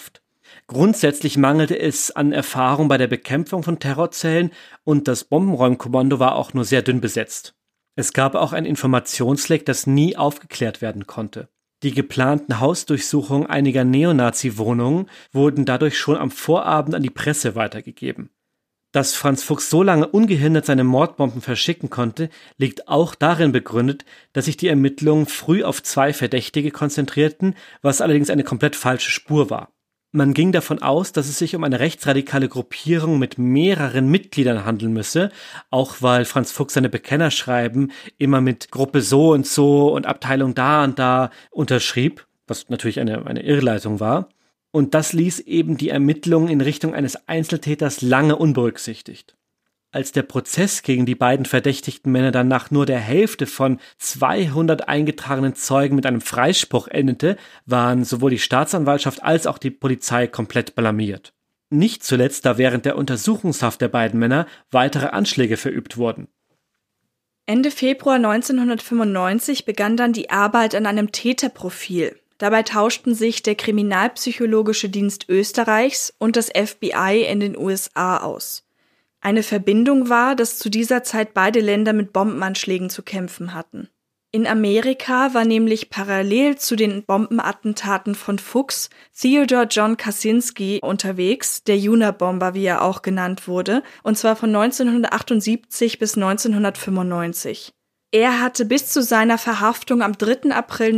Grundsätzlich mangelte es an Erfahrung bei der Bekämpfung von Terrorzellen und das Bombenräumkommando war auch nur sehr dünn besetzt. Es gab auch ein Informationsleck, das nie aufgeklärt werden konnte. Die geplanten Hausdurchsuchungen einiger Neonazi-Wohnungen wurden dadurch schon am Vorabend an die Presse weitergegeben. Dass Franz Fuchs so lange ungehindert seine Mordbomben verschicken konnte, liegt auch darin begründet, dass sich die Ermittlungen früh auf 2 Verdächtige konzentrierten, was allerdings eine komplett falsche Spur war. Man ging davon aus, dass es sich um eine rechtsradikale Gruppierung mit mehreren Mitgliedern handeln müsse, auch weil Franz Fuchs seine Bekennerschreiben immer mit Gruppe so und Abteilung da und da unterschrieb, was natürlich eine Irrleitung war. Und das ließ eben die Ermittlungen in Richtung eines Einzeltäters lange unberücksichtigt. Als der Prozess gegen die beiden verdächtigten Männer dann nach nur der Hälfte von 200 eingetragenen Zeugen mit einem Freispruch endete, waren sowohl die Staatsanwaltschaft als auch die Polizei komplett blamiert. Nicht zuletzt, da während der Untersuchungshaft der beiden Männer weitere Anschläge verübt wurden. Ende Februar 1995 begann dann die Arbeit an einem Täterprofil. Dabei tauschten sich der Kriminalpsychologische Dienst Österreichs und das FBI in den USA aus. Eine Verbindung war, dass zu dieser Zeit beide Länder mit Bombenanschlägen zu kämpfen hatten. In Amerika war nämlich parallel zu den Bombenattentaten von Fuchs Theodore John Kaczynski unterwegs, der Unabomber, wie er auch genannt wurde, und zwar von 1978 bis 1995. Er hatte bis zu seiner Verhaftung am 3. April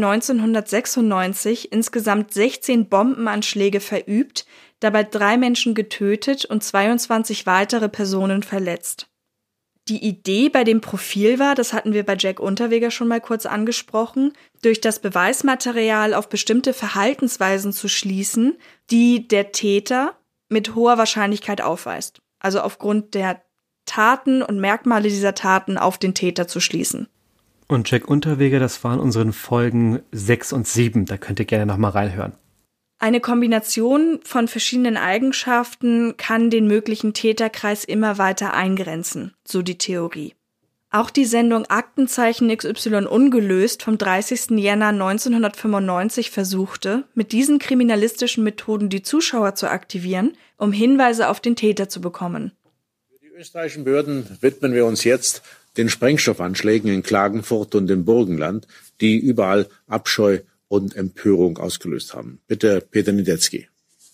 1996 insgesamt 16 Bombenanschläge verübt, dabei 3 Menschen getötet und 22 weitere Personen verletzt. Die Idee bei dem Profil war, das hatten wir bei Jack Unterweger schon mal kurz angesprochen, durch das Beweismaterial auf bestimmte Verhaltensweisen zu schließen, die der Täter mit hoher Wahrscheinlichkeit aufweist. Also aufgrund der Taten und Merkmale dieser Taten auf den Täter zu schließen. Und Jack Unterweger, das waren unseren Folgen 6 und 7, da könnt ihr gerne nochmal reinhören. Eine Kombination von verschiedenen Eigenschaften kann den möglichen Täterkreis immer weiter eingrenzen, so die Theorie. Auch die Sendung Aktenzeichen XY ungelöst vom 30. Jänner 1995 versuchte, mit diesen kriminalistischen Methoden die Zuschauer zu aktivieren, um Hinweise auf den Täter zu bekommen. Für die österreichischen Behörden widmen wir uns jetzt den Sprengstoffanschlägen in Klagenfurt und im Burgenland, die überall Abscheu und Empörung ausgelöst haben. Bitte, Peter Niedetzky.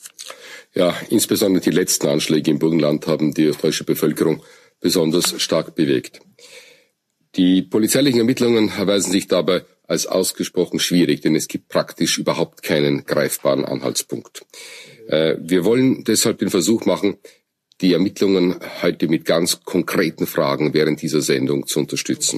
Ja, insbesondere die letzten Anschläge im Burgenland haben die österreichische Bevölkerung besonders stark bewegt. Die polizeilichen Ermittlungen erweisen sich dabei als ausgesprochen schwierig, denn es gibt praktisch überhaupt keinen greifbaren Anhaltspunkt. Wir wollen deshalb den Versuch machen, die Ermittlungen heute mit ganz konkreten Fragen während dieser Sendung zu unterstützen.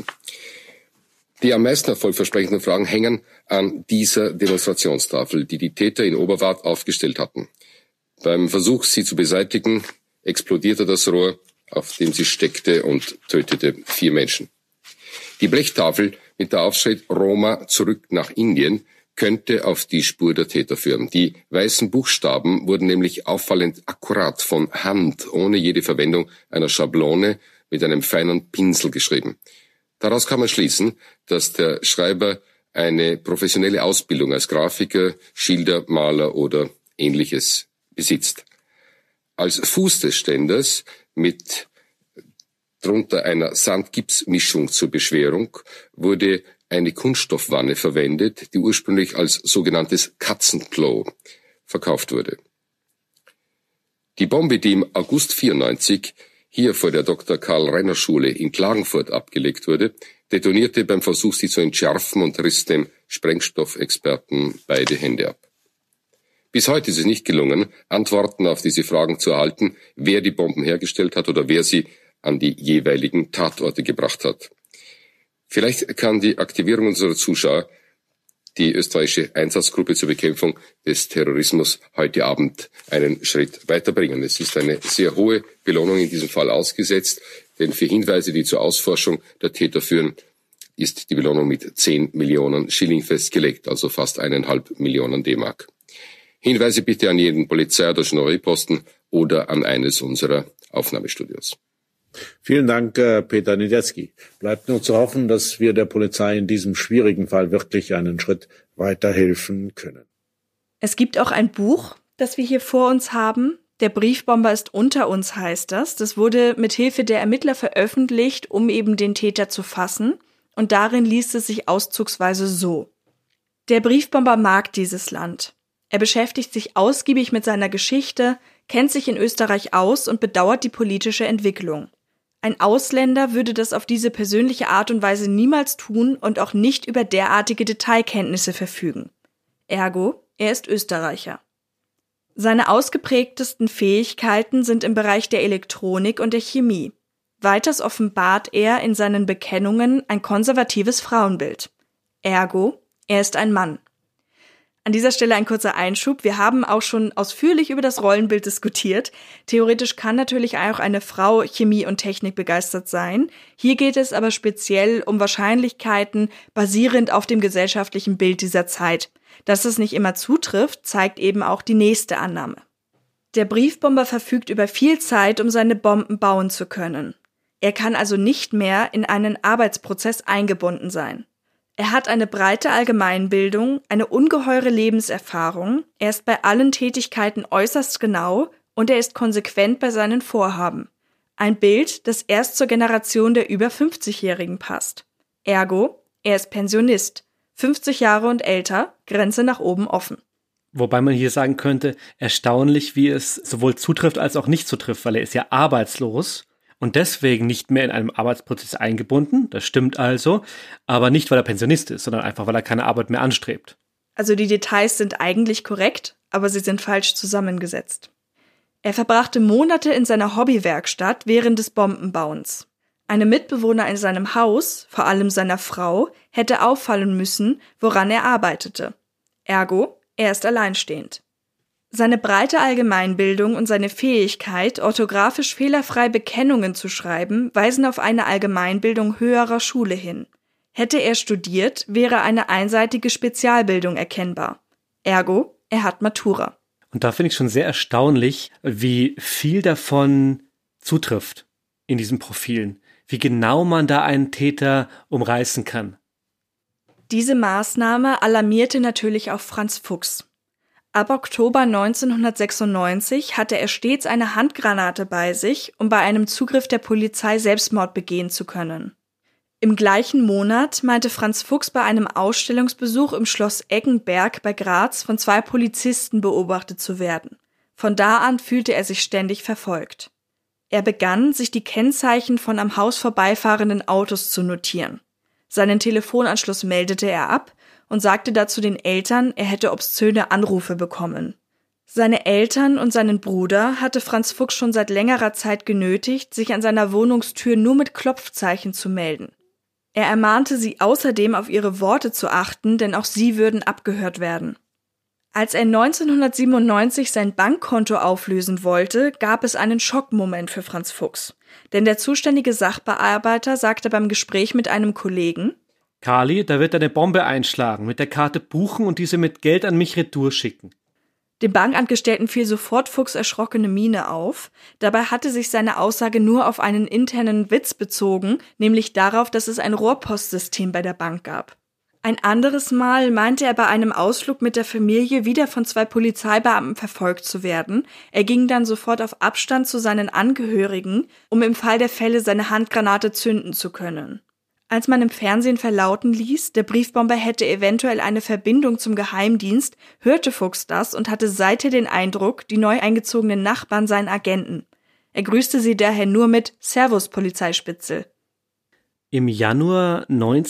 Die am meisten erfolgversprechenden Fragen hängen an dieser Demonstrationstafel, die die Täter in Oberwart aufgestellt hatten. Beim Versuch, sie zu beseitigen, explodierte das Rohr, auf dem sie steckte, und tötete 4 Menschen. Die Blechtafel mit der Aufschrift Roma zurück nach Indien könnte auf die Spur der Täter führen. Die weißen Buchstaben wurden nämlich auffallend akkurat von Hand, ohne jede Verwendung einer Schablone, mit einem feinen Pinsel geschrieben. Daraus kann man schließen, dass der Schreiber eine professionelle Ausbildung als Grafiker, Schildermaler oder Ähnliches besitzt. Als Fuß des Ständers mit drunter einer Sand-Gips-Mischung zur Beschwerung wurde eine Kunststoffwanne verwendet, die ursprünglich als sogenanntes Katzenklo verkauft wurde. Die Bombe, die im August 1994 hier vor der Dr. Karl-Renner-Schule in Klagenfurt abgelegt wurde, detonierte beim Versuch, sie zu entschärfen, und riss dem Sprengstoffexperten beide Hände ab. Bis heute ist es nicht gelungen, Antworten auf diese Fragen zu erhalten, wer die Bomben hergestellt hat oder wer sie an die jeweiligen Tatorte gebracht hat. Vielleicht kann die Aktivierung unserer Zuschauer die österreichische Einsatzgruppe zur Bekämpfung des Terrorismus heute Abend einen Schritt weiterbringen. Es ist eine sehr hohe Belohnung in diesem Fall ausgesetzt, denn für Hinweise, die zur Ausforschung der Täter führen, ist die Belohnung mit 10 Millionen Schilling festgelegt, also fast 1,5 Millionen D-Mark. Hinweise bitte an jeden Polizei- oder Gendarmerieposten oder an eines unserer Aufnahmestudios. Vielen Dank, Peter Niedetzky. Bleibt nur zu hoffen, dass wir der Polizei in diesem schwierigen Fall wirklich einen Schritt weiterhelfen können. Es gibt auch ein Buch, das wir hier vor uns haben. Der Briefbomber ist unter uns, heißt das. Das wurde mit Hilfe der Ermittler veröffentlicht, um eben den Täter zu fassen. Und darin liest es sich auszugsweise so. Der Briefbomber mag dieses Land. Er beschäftigt sich ausgiebig mit seiner Geschichte, kennt sich in Österreich aus und bedauert die politische Entwicklung. Ein Ausländer würde das auf diese persönliche Art und Weise niemals tun und auch nicht über derartige Detailkenntnisse verfügen. Ergo, er ist Österreicher. Seine ausgeprägtesten Fähigkeiten sind im Bereich der Elektronik und der Chemie. Weiters offenbart er in seinen Bekennungen ein konservatives Frauenbild. Ergo, er ist ein Mann. An dieser Stelle ein kurzer Einschub. Wir haben auch schon ausführlich über das Rollenbild diskutiert. Theoretisch kann natürlich auch eine Frau Chemie und Technik begeistert sein. Hier geht es aber speziell um Wahrscheinlichkeiten basierend auf dem gesellschaftlichen Bild dieser Zeit. Dass es nicht immer zutrifft, zeigt eben auch die nächste Annahme. Der Briefbomber verfügt über viel Zeit, um seine Bomben bauen zu können. Er kann also nicht mehr in einen Arbeitsprozess eingebunden sein. Er hat eine breite Allgemeinbildung, eine ungeheure Lebenserfahrung, er ist bei allen Tätigkeiten äußerst genau und er ist konsequent bei seinen Vorhaben. Ein Bild, das erst zur Generation der über 50-Jährigen passt. Ergo, er ist Pensionist, 50 Jahre und älter, Grenze nach oben offen. Wobei man hier sagen könnte, erstaunlich, wie es sowohl zutrifft als auch nicht zutrifft, weil er ist ja arbeitslos. Und deswegen nicht mehr in einem Arbeitsprozess eingebunden, das stimmt also, aber nicht, weil er Pensionist ist, sondern einfach, weil er keine Arbeit mehr anstrebt. Also die Details sind eigentlich korrekt, aber sie sind falsch zusammengesetzt. Er verbrachte Monate in seiner Hobbywerkstatt während des Bombenbauens. Eine Mitbewohner in seinem Haus, vor allem seiner Frau, hätte auffallen müssen, woran er arbeitete. Ergo, er ist alleinstehend. Seine breite Allgemeinbildung und seine Fähigkeit, orthografisch fehlerfrei Bekennungen zu schreiben, weisen auf eine Allgemeinbildung höherer Schule hin. Hätte er studiert, wäre eine einseitige Spezialbildung erkennbar. Ergo, er hat Matura. Und da finde ich schon sehr erstaunlich, wie viel davon zutrifft in diesen Profilen. Wie genau man da einen Täter umreißen kann. Diese Maßnahme alarmierte natürlich auch Franz Fuchs. Ab Oktober 1996 hatte er stets eine Handgranate bei sich, um bei einem Zugriff der Polizei Selbstmord begehen zu können. Im gleichen Monat meinte Franz Fuchs bei einem Ausstellungsbesuch im Schloss Eggenberg bei Graz von 2 Polizisten beobachtet zu werden. Von da an fühlte er sich ständig verfolgt. Er begann, sich die Kennzeichen von am Haus vorbeifahrenden Autos zu notieren. Seinen Telefonanschluss meldete er ab und sagte dazu den Eltern, er hätte obszöne Anrufe bekommen. Seine Eltern und seinen Bruder hatte Franz Fuchs schon seit längerer Zeit genötigt, sich an seiner Wohnungstür nur mit Klopfzeichen zu melden. Er ermahnte sie außerdem, auf ihre Worte zu achten, denn auch sie würden abgehört werden. Als er 1997 sein Bankkonto auflösen wollte, gab es einen Schockmoment für Franz Fuchs. Denn der zuständige Sachbearbeiter sagte beim Gespräch mit einem Kollegen: Kali, da wird eine Bombe einschlagen, mit der Karte buchen und diese mit Geld an mich retour schicken. Dem Bankangestellten fiel sofort Fuchs' erschrockene Miene auf. Dabei hatte sich seine Aussage nur auf einen internen Witz bezogen, nämlich darauf, dass es ein Rohrpostsystem bei der Bank gab. Ein anderes Mal meinte er bei einem Ausflug mit der Familie wieder von 2 Polizeibeamten verfolgt zu werden. Er ging dann sofort auf Abstand zu seinen Angehörigen, um im Fall der Fälle seine Handgranate zünden zu können. Als man im Fernsehen verlauten ließ, der Briefbomber hätte eventuell eine Verbindung zum Geheimdienst, hörte Fuchs das und hatte seither den Eindruck, die neu eingezogenen Nachbarn seien Agenten. Er grüßte sie daher nur mit Servus, Polizeispitzel. Im Januar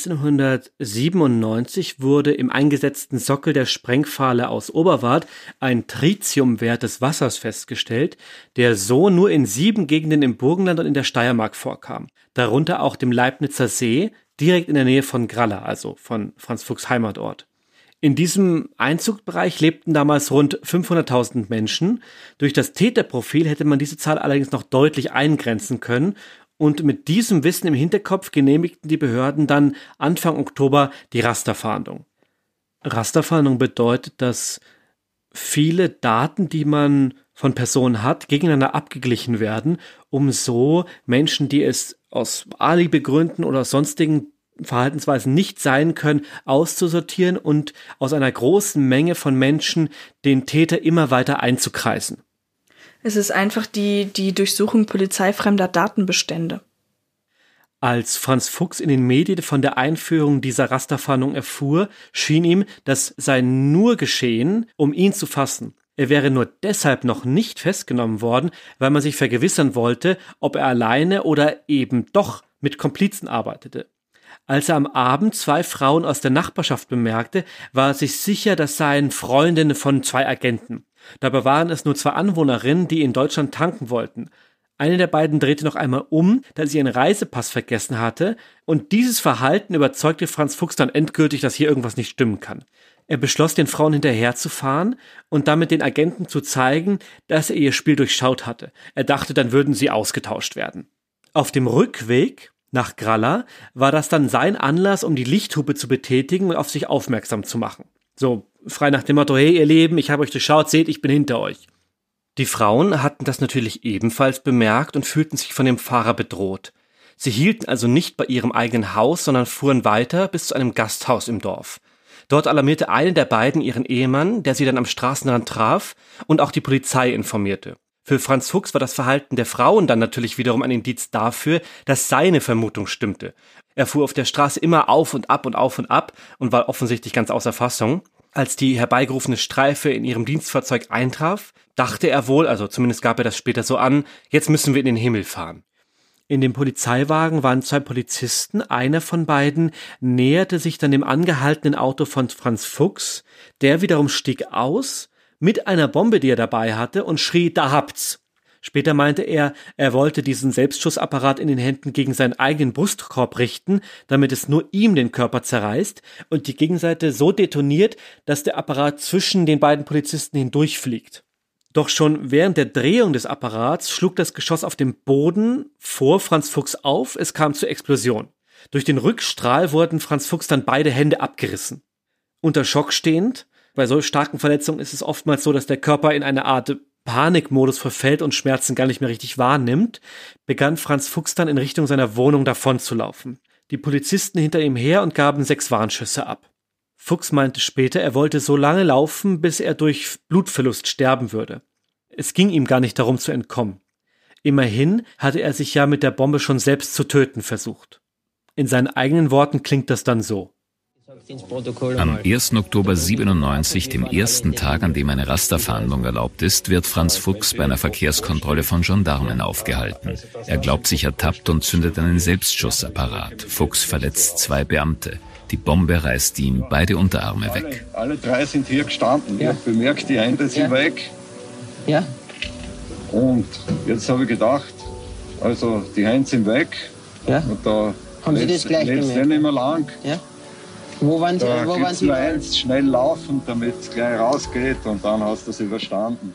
1997 wurde im eingesetzten Sockel der Sprengpfahle aus Oberwart ein Tritiumwert des Wassers festgestellt, der so nur in 7 Gegenden im Burgenland und in der Steiermark vorkam. Darunter auch dem Leibnizer See, direkt in der Nähe von Gralla, also von Franz Fuchs' Heimatort. In diesem Einzugsbereich lebten damals rund 500.000 Menschen. Durch das Täterprofil hätte man diese Zahl allerdings noch deutlich eingrenzen können. Und mit diesem Wissen im Hinterkopf genehmigten die Behörden dann Anfang Oktober die Rasterfahndung. Rasterfahndung bedeutet, dass viele Daten, die man von Personen hat, gegeneinander abgeglichen werden, um so Menschen, die es aus Alibi-Gründen oder aus sonstigen Verhaltensweisen nicht sein können, auszusortieren und aus einer großen Menge von Menschen den Täter immer weiter einzukreisen. Es ist einfach die Durchsuchung polizeifremder Datenbestände. Als Franz Fuchs in den Medien von der Einführung dieser Rasterfahndung erfuhr, schien ihm, das sei nur geschehen, um ihn zu fassen. Er wäre nur deshalb noch nicht festgenommen worden, weil man sich vergewissern wollte, ob er alleine oder eben doch mit Komplizen arbeitete. Als er am Abend 2 Frauen aus der Nachbarschaft bemerkte, war er sich sicher, das seien Freundinnen von 2 Agenten. Dabei waren es nur 2 Anwohnerinnen, die in Deutschland tanken wollten. Eine der beiden drehte noch einmal um, da sie ihren Reisepass vergessen hatte, und dieses Verhalten überzeugte Franz Fuchs dann endgültig, dass hier irgendwas nicht stimmen kann. Er beschloss, den Frauen hinterherzufahren und damit den Agenten zu zeigen, dass er ihr Spiel durchschaut hatte. Er dachte, dann würden sie ausgetauscht werden. Auf dem Rückweg nach Gralla war das dann sein Anlass, um die Lichthupe zu betätigen und auf sich aufmerksam zu machen. So frei nach dem Motto, hey ihr Lieben, ich habe euch durchschaut, seht, ich bin hinter euch. Die Frauen hatten das natürlich ebenfalls bemerkt und fühlten sich von dem Fahrer bedroht. Sie hielten also nicht bei ihrem eigenen Haus, sondern fuhren weiter bis zu einem Gasthaus im Dorf. Dort alarmierte eine der beiden ihren Ehemann, der sie dann am Straßenrand traf und auch die Polizei informierte. Für Franz Fuchs war das Verhalten der Frauen dann natürlich wiederum ein Indiz dafür, dass seine Vermutung stimmte. Er fuhr auf der Straße immer auf und ab und war offensichtlich ganz außer Fassung. Als die herbeigerufene Streife in ihrem Dienstfahrzeug eintraf, dachte er wohl, also zumindest gab er das später so an, jetzt müssen wir in den Himmel fahren. In dem Polizeiwagen waren 2 Polizisten, einer von beiden näherte sich dann dem angehaltenen Auto von Franz Fuchs, der wiederum stieg aus, mit einer Bombe, die er dabei hatte, und schrie, da habt's. Später meinte er, er wollte diesen Selbstschussapparat in den Händen gegen seinen eigenen Brustkorb richten, damit es nur ihm den Körper zerreißt und die Gegenseite so detoniert, dass der Apparat zwischen den beiden Polizisten hindurchfliegt. Doch schon während der Drehung des Apparats schlug das Geschoss auf dem Boden vor Franz Fuchs auf, es kam zur Explosion. Durch den Rückstrahl wurden Franz Fuchs dann beide Hände abgerissen. Unter Schock stehend, bei so starken Verletzungen ist es oftmals so, dass der Körper in eine Art Panikmodus verfällt und Schmerzen gar nicht mehr richtig wahrnimmt, begann Franz Fuchs dann in Richtung seiner Wohnung davonzulaufen. Die Polizisten hinter ihm her und gaben 6 Warnschüsse ab. Fuchs meinte später, er wollte so lange laufen, bis er durch Blutverlust sterben würde. Es ging ihm gar nicht darum zu entkommen. Immerhin hatte er sich ja mit der Bombe schon selbst zu töten versucht. In seinen eigenen Worten klingt das dann so. Am 1. Oktober 97, dem ersten Tag, an dem eine Rasterfahndung erlaubt ist, wird Franz Fuchs bei einer Verkehrskontrolle von Gendarmen aufgehalten. Er glaubt sich ertappt und zündet einen Selbstschussapparat. Fuchs verletzt 2 Beamte. Die Bombe reißt ihm beide Unterarme weg. Alle 3 sind hier gestanden. Ja. Ich habe bemerkt, die Hände sind weg. Ja. Und jetzt habe ich gedacht, also die Hände sind weg. Ja. Und da haben Sie das gleich gemerkt? Nicht mehr lang. Ja. Wo waren Sie? Nur eins, schnell laufen, damit es gleich rausgeht und dann hast du es überstanden.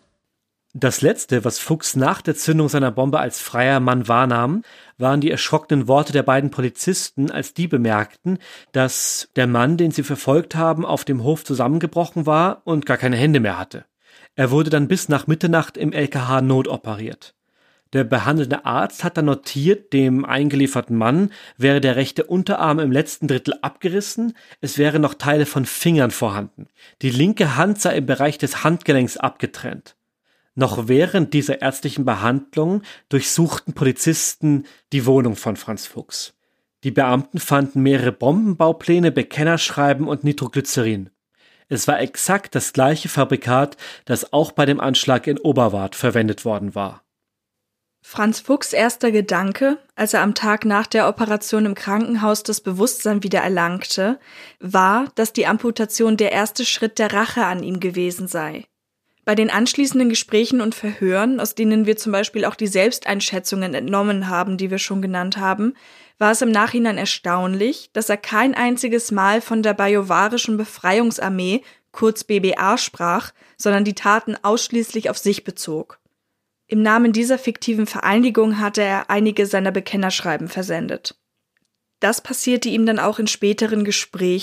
Das Letzte, was Fuchs nach der Zündung seiner Bombe als freier Mann wahrnahm, waren die erschrockenen Worte der beiden Polizisten, als die bemerkten, dass der Mann, den sie verfolgt haben, auf dem Hof zusammengebrochen war und gar keine Hände mehr hatte. Er wurde dann bis nach Mitternacht im LKH notoperiert. Der behandelnde Arzt hat dann notiert, dem eingelieferten Mann wäre der rechte Unterarm im letzten Drittel abgerissen, es wären noch Teile von Fingern vorhanden. Die linke Hand sei im Bereich des Handgelenks abgetrennt. Noch während dieser ärztlichen Behandlung durchsuchten Polizisten die Wohnung von Franz Fuchs. Die Beamten fanden mehrere Bombenbaupläne, Bekennerschreiben und Nitroglycerin. Es war exakt das gleiche Fabrikat, das auch bei dem Anschlag in Oberwart verwendet worden war. Franz Fuchs' erster Gedanke, als er am Tag nach der Operation im Krankenhaus das Bewusstsein wieder erlangte, war, dass die Amputation der erste Schritt der Rache an ihm gewesen sei. Bei den anschließenden Gesprächen und Verhören, aus denen wir zum Beispiel auch die Selbsteinschätzungen entnommen haben, die wir schon genannt haben, war es im Nachhinein erstaunlich, dass er kein einziges Mal von der Bajuwarischen Befreiungsarmee, kurz BBA, sprach, sondern die Taten ausschließlich auf sich bezog. Im Namen dieser fiktiven Vereinigung hatte er einige seiner Bekennerschreiben versendet. Das passierte ihm dann auch in späteren Gesprächen,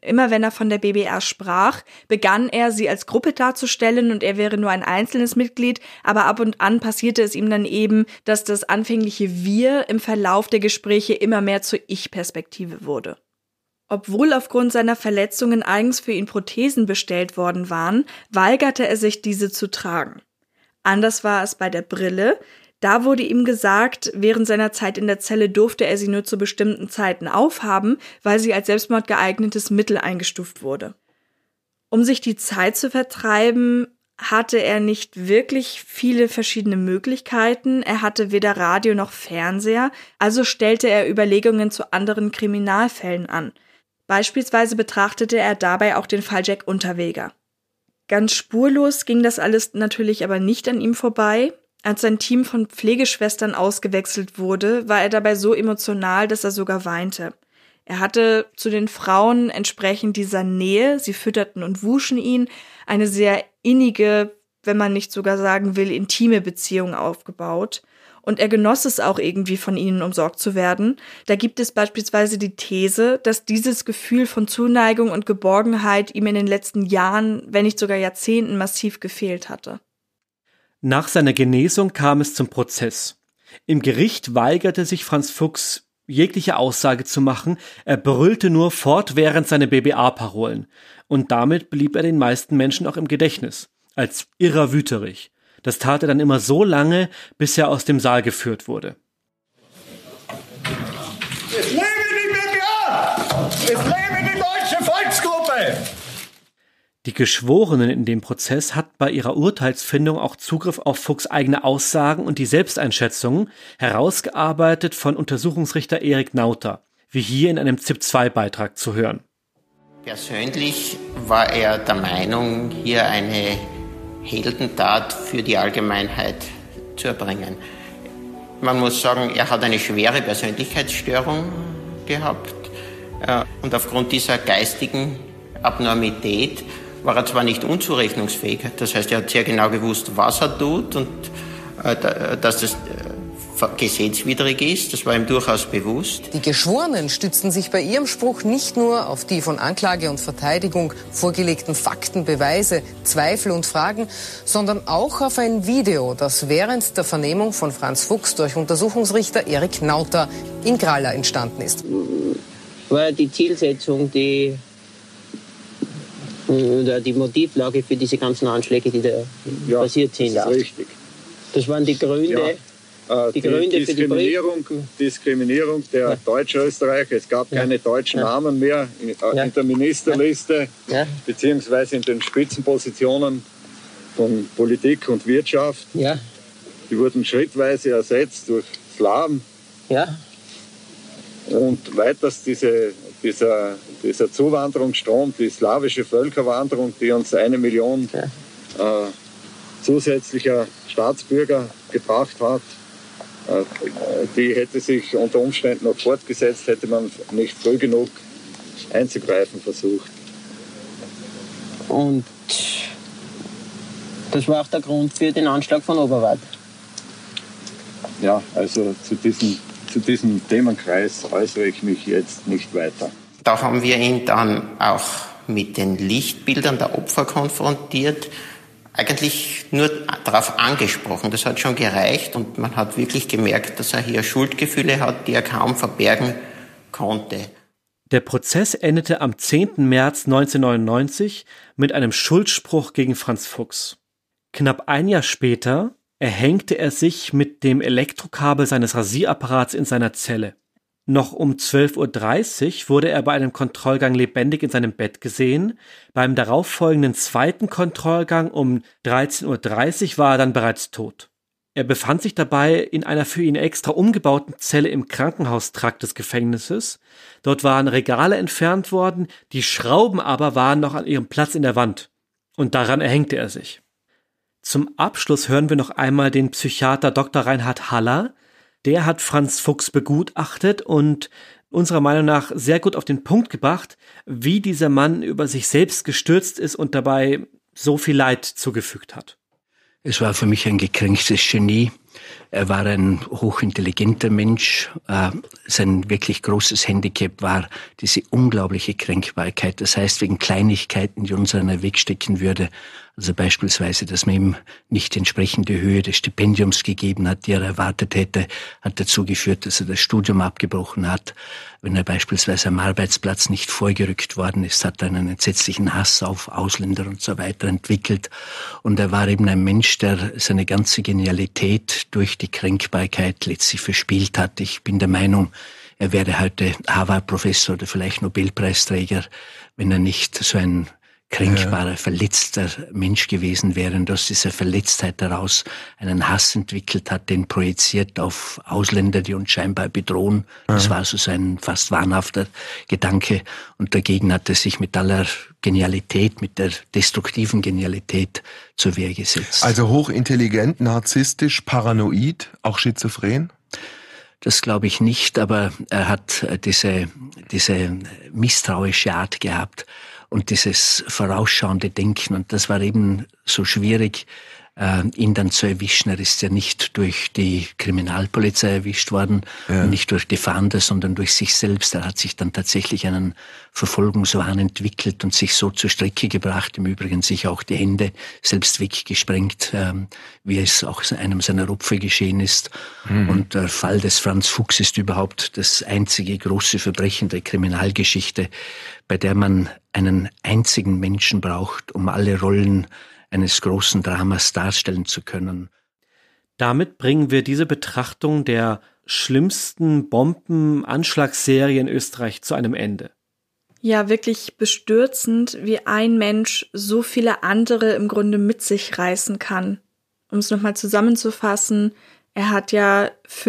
Immer wenn er von der BBR sprach, begann er, sie als Gruppe darzustellen und er wäre nur ein einzelnes Mitglied, aber ab und an passierte es ihm dann eben, dass das anfängliche Wir im Verlauf der Gespräche immer mehr zur Ich-Perspektive wurde. Obwohl aufgrund seiner Verletzungen eigens für ihn Prothesen bestellt worden waren, weigerte er sich, diese zu tragen. Anders war es bei der Brille. Da wurde ihm gesagt, während seiner Zeit in der Zelle durfte er sie nur zu bestimmten Zeiten aufhaben, weil sie als selbstmordgeeignetes Mittel eingestuft wurde. Um sich die Zeit zu vertreiben, hatte er nicht wirklich viele verschiedene Möglichkeiten. Er hatte weder Radio noch Fernseher, also stellte er Überlegungen zu anderen Kriminalfällen an. Beispielsweise betrachtete er dabei auch den Fall Jack Unterweger. Ganz spurlos ging das alles natürlich aber nicht an ihm vorbei. Als sein Team von Pflegeschwestern ausgewechselt wurde, war er dabei so emotional, dass er sogar weinte. Er hatte zu den Frauen entsprechend dieser Nähe, sie fütterten und wuschen ihn, eine sehr innige, wenn man nicht sogar sagen will, intime Beziehung aufgebaut. Und er genoss es auch irgendwie, von ihnen umsorgt zu werden. Da gibt es beispielsweise die These, dass dieses Gefühl von Zuneigung und Geborgenheit ihm in den letzten Jahren, wenn nicht sogar Jahrzehnten, massiv gefehlt hatte. Nach seiner Genesung kam es zum Prozess. Im Gericht weigerte sich Franz Fuchs, jegliche Aussage zu machen. Er brüllte nur fortwährend seine BBA-Parolen. Und damit blieb er den meisten Menschen auch im Gedächtnis, als irrer Wüterich. Das tat er dann immer so lange, bis er aus dem Saal geführt wurde. Es lebe die BBA! Es lebe die Deutsche Volksgruppe! Die Geschworenen in dem Prozess hatten bei ihrer Urteilsfindung auch Zugriff auf Fuchs' eigene Aussagen und die Selbsteinschätzungen, herausgearbeitet von Untersuchungsrichter Erik Nauter, wie hier in einem ZIP-2-Beitrag zu hören. Persönlich war er der Meinung, hier eine Heldentat für die Allgemeinheit zu erbringen. Man muss sagen, er hat eine schwere Persönlichkeitsstörung gehabt und aufgrund dieser geistigen Abnormität war er zwar nicht unzurechnungsfähig, das heißt, er hat sehr genau gewusst, was er tut und dass das gesetzwidrig ist, das war ihm durchaus bewusst. Die Geschworenen stützten sich bei ihrem Spruch nicht nur auf die von Anklage und Verteidigung vorgelegten Fakten, Beweise, Zweifel und Fragen, sondern auch auf ein Video, das während der Vernehmung von Franz Fuchs durch Untersuchungsrichter Erik Nauter in Gralla entstanden ist. War die Zielsetzung, die Motivlage für diese ganzen Anschläge, die da passiert sind. Das ist richtig. Das waren die Gründe. Ja, die Gründe für die Diskriminierung der Deutsch-Österreicher. Es gab keine deutschen Namen mehr in der Ministerliste, beziehungsweise in den Spitzenpositionen von Politik und Wirtschaft. Ja. Die wurden schrittweise ersetzt durch Slawen. Ja. Und weiters dieser Zuwanderungsstrom, die slawische Völkerwanderung, die uns 1 Million zusätzlicher Staatsbürger gebracht hat, die hätte sich unter Umständen noch fortgesetzt, hätte man nicht früh genug einzugreifen versucht. Und das war auch der Grund für den Anschlag von Oberwart. Ja, also zu diesem Themenkreis äußere ich mich jetzt nicht weiter. Da haben wir ihn dann auch mit den Lichtbildern der Opfer konfrontiert, eigentlich nur darauf angesprochen. Das hat schon gereicht und man hat wirklich gemerkt, dass er hier Schuldgefühle hat, die er kaum verbergen konnte. Der Prozess endete am 10. März 1999 mit einem Schuldspruch gegen Franz Fuchs. Knapp ein Jahr später erhängte er sich mit dem Elektrokabel seines Rasierapparats in seiner Zelle. Noch um 12:30 Uhr wurde er bei einem Kontrollgang lebendig in seinem Bett gesehen. Beim darauffolgenden zweiten Kontrollgang um 13:30 Uhr war er dann bereits tot. Er befand sich dabei in einer für ihn extra umgebauten Zelle im Krankenhaustrakt des Gefängnisses. Dort waren Regale entfernt worden, die Schrauben aber waren noch an ihrem Platz in der Wand. Und daran erhängte er sich. Zum Abschluss hören wir noch einmal den Psychiater Dr. Reinhard Haller. Der hat Franz Fuchs begutachtet und unserer Meinung nach sehr gut auf den Punkt gebracht, wie dieser Mann über sich selbst gestürzt ist und dabei so viel Leid zugefügt hat. Es war für mich ein gekränktes Genie, Er war ein hochintelligenter Mensch. Sein wirklich großes Handicap war diese unglaubliche Kränkbarkeit. Das heißt, wegen Kleinigkeiten, die uns einer wegstecken würde. Also beispielsweise, dass man ihm nicht die entsprechende Höhe des Stipendiums gegeben hat, die er erwartet hätte, hat dazu geführt, dass er das Studium abgebrochen hat. Wenn er beispielsweise am Arbeitsplatz nicht vorgerückt worden ist, hat er einen entsetzlichen Hass auf Ausländer und so weiter entwickelt. Und er war eben ein Mensch, der seine ganze Genialität durch die Kränkbarkeit letztlich verspielt hat. Ich bin der Meinung, er wäre heute Harvard-Professor oder vielleicht Nobelpreisträger, wenn er nicht so ein kränkbarer, verletzter Mensch gewesen wäre und aus dieser Verletztheit heraus einen Hass entwickelt hat, den projiziert auf Ausländer, die uns scheinbar bedrohen. Das war so sein fast wahnhafter Gedanke. Und dagegen hat er sich mit aller Genialität, mit der destruktiven Genialität zur Wehr gesetzt. Also hochintelligent, narzisstisch, paranoid, auch schizophren? Das glaube ich nicht, aber er hat diese misstrauische Art gehabt. Und dieses vorausschauende Denken, und das war eben so schwierig, ihn dann zu erwischen. Er ist ja nicht durch die Kriminalpolizei erwischt worden, und nicht durch die Fahnder, sondern durch sich selbst. Er hat sich dann tatsächlich einen Verfolgungswahn entwickelt und sich so zur Strecke gebracht, im Übrigen sich auch die Hände selbst weggesprengt, wie es auch einem seiner Opfer geschehen ist. Und der Fall des Franz Fuchs ist überhaupt das einzige große Verbrechen der Kriminalgeschichte, bei der man einen einzigen Menschen braucht, um alle Rollen eines großen Dramas darstellen zu können. Damit bringen wir diese Betrachtung der schlimmsten Bombenanschlagsserie in Österreich zu einem Ende. Ja, wirklich bestürzend, wie ein Mensch so viele andere im Grunde mit sich reißen kann. Um es nochmal zusammenzufassen, er hat ja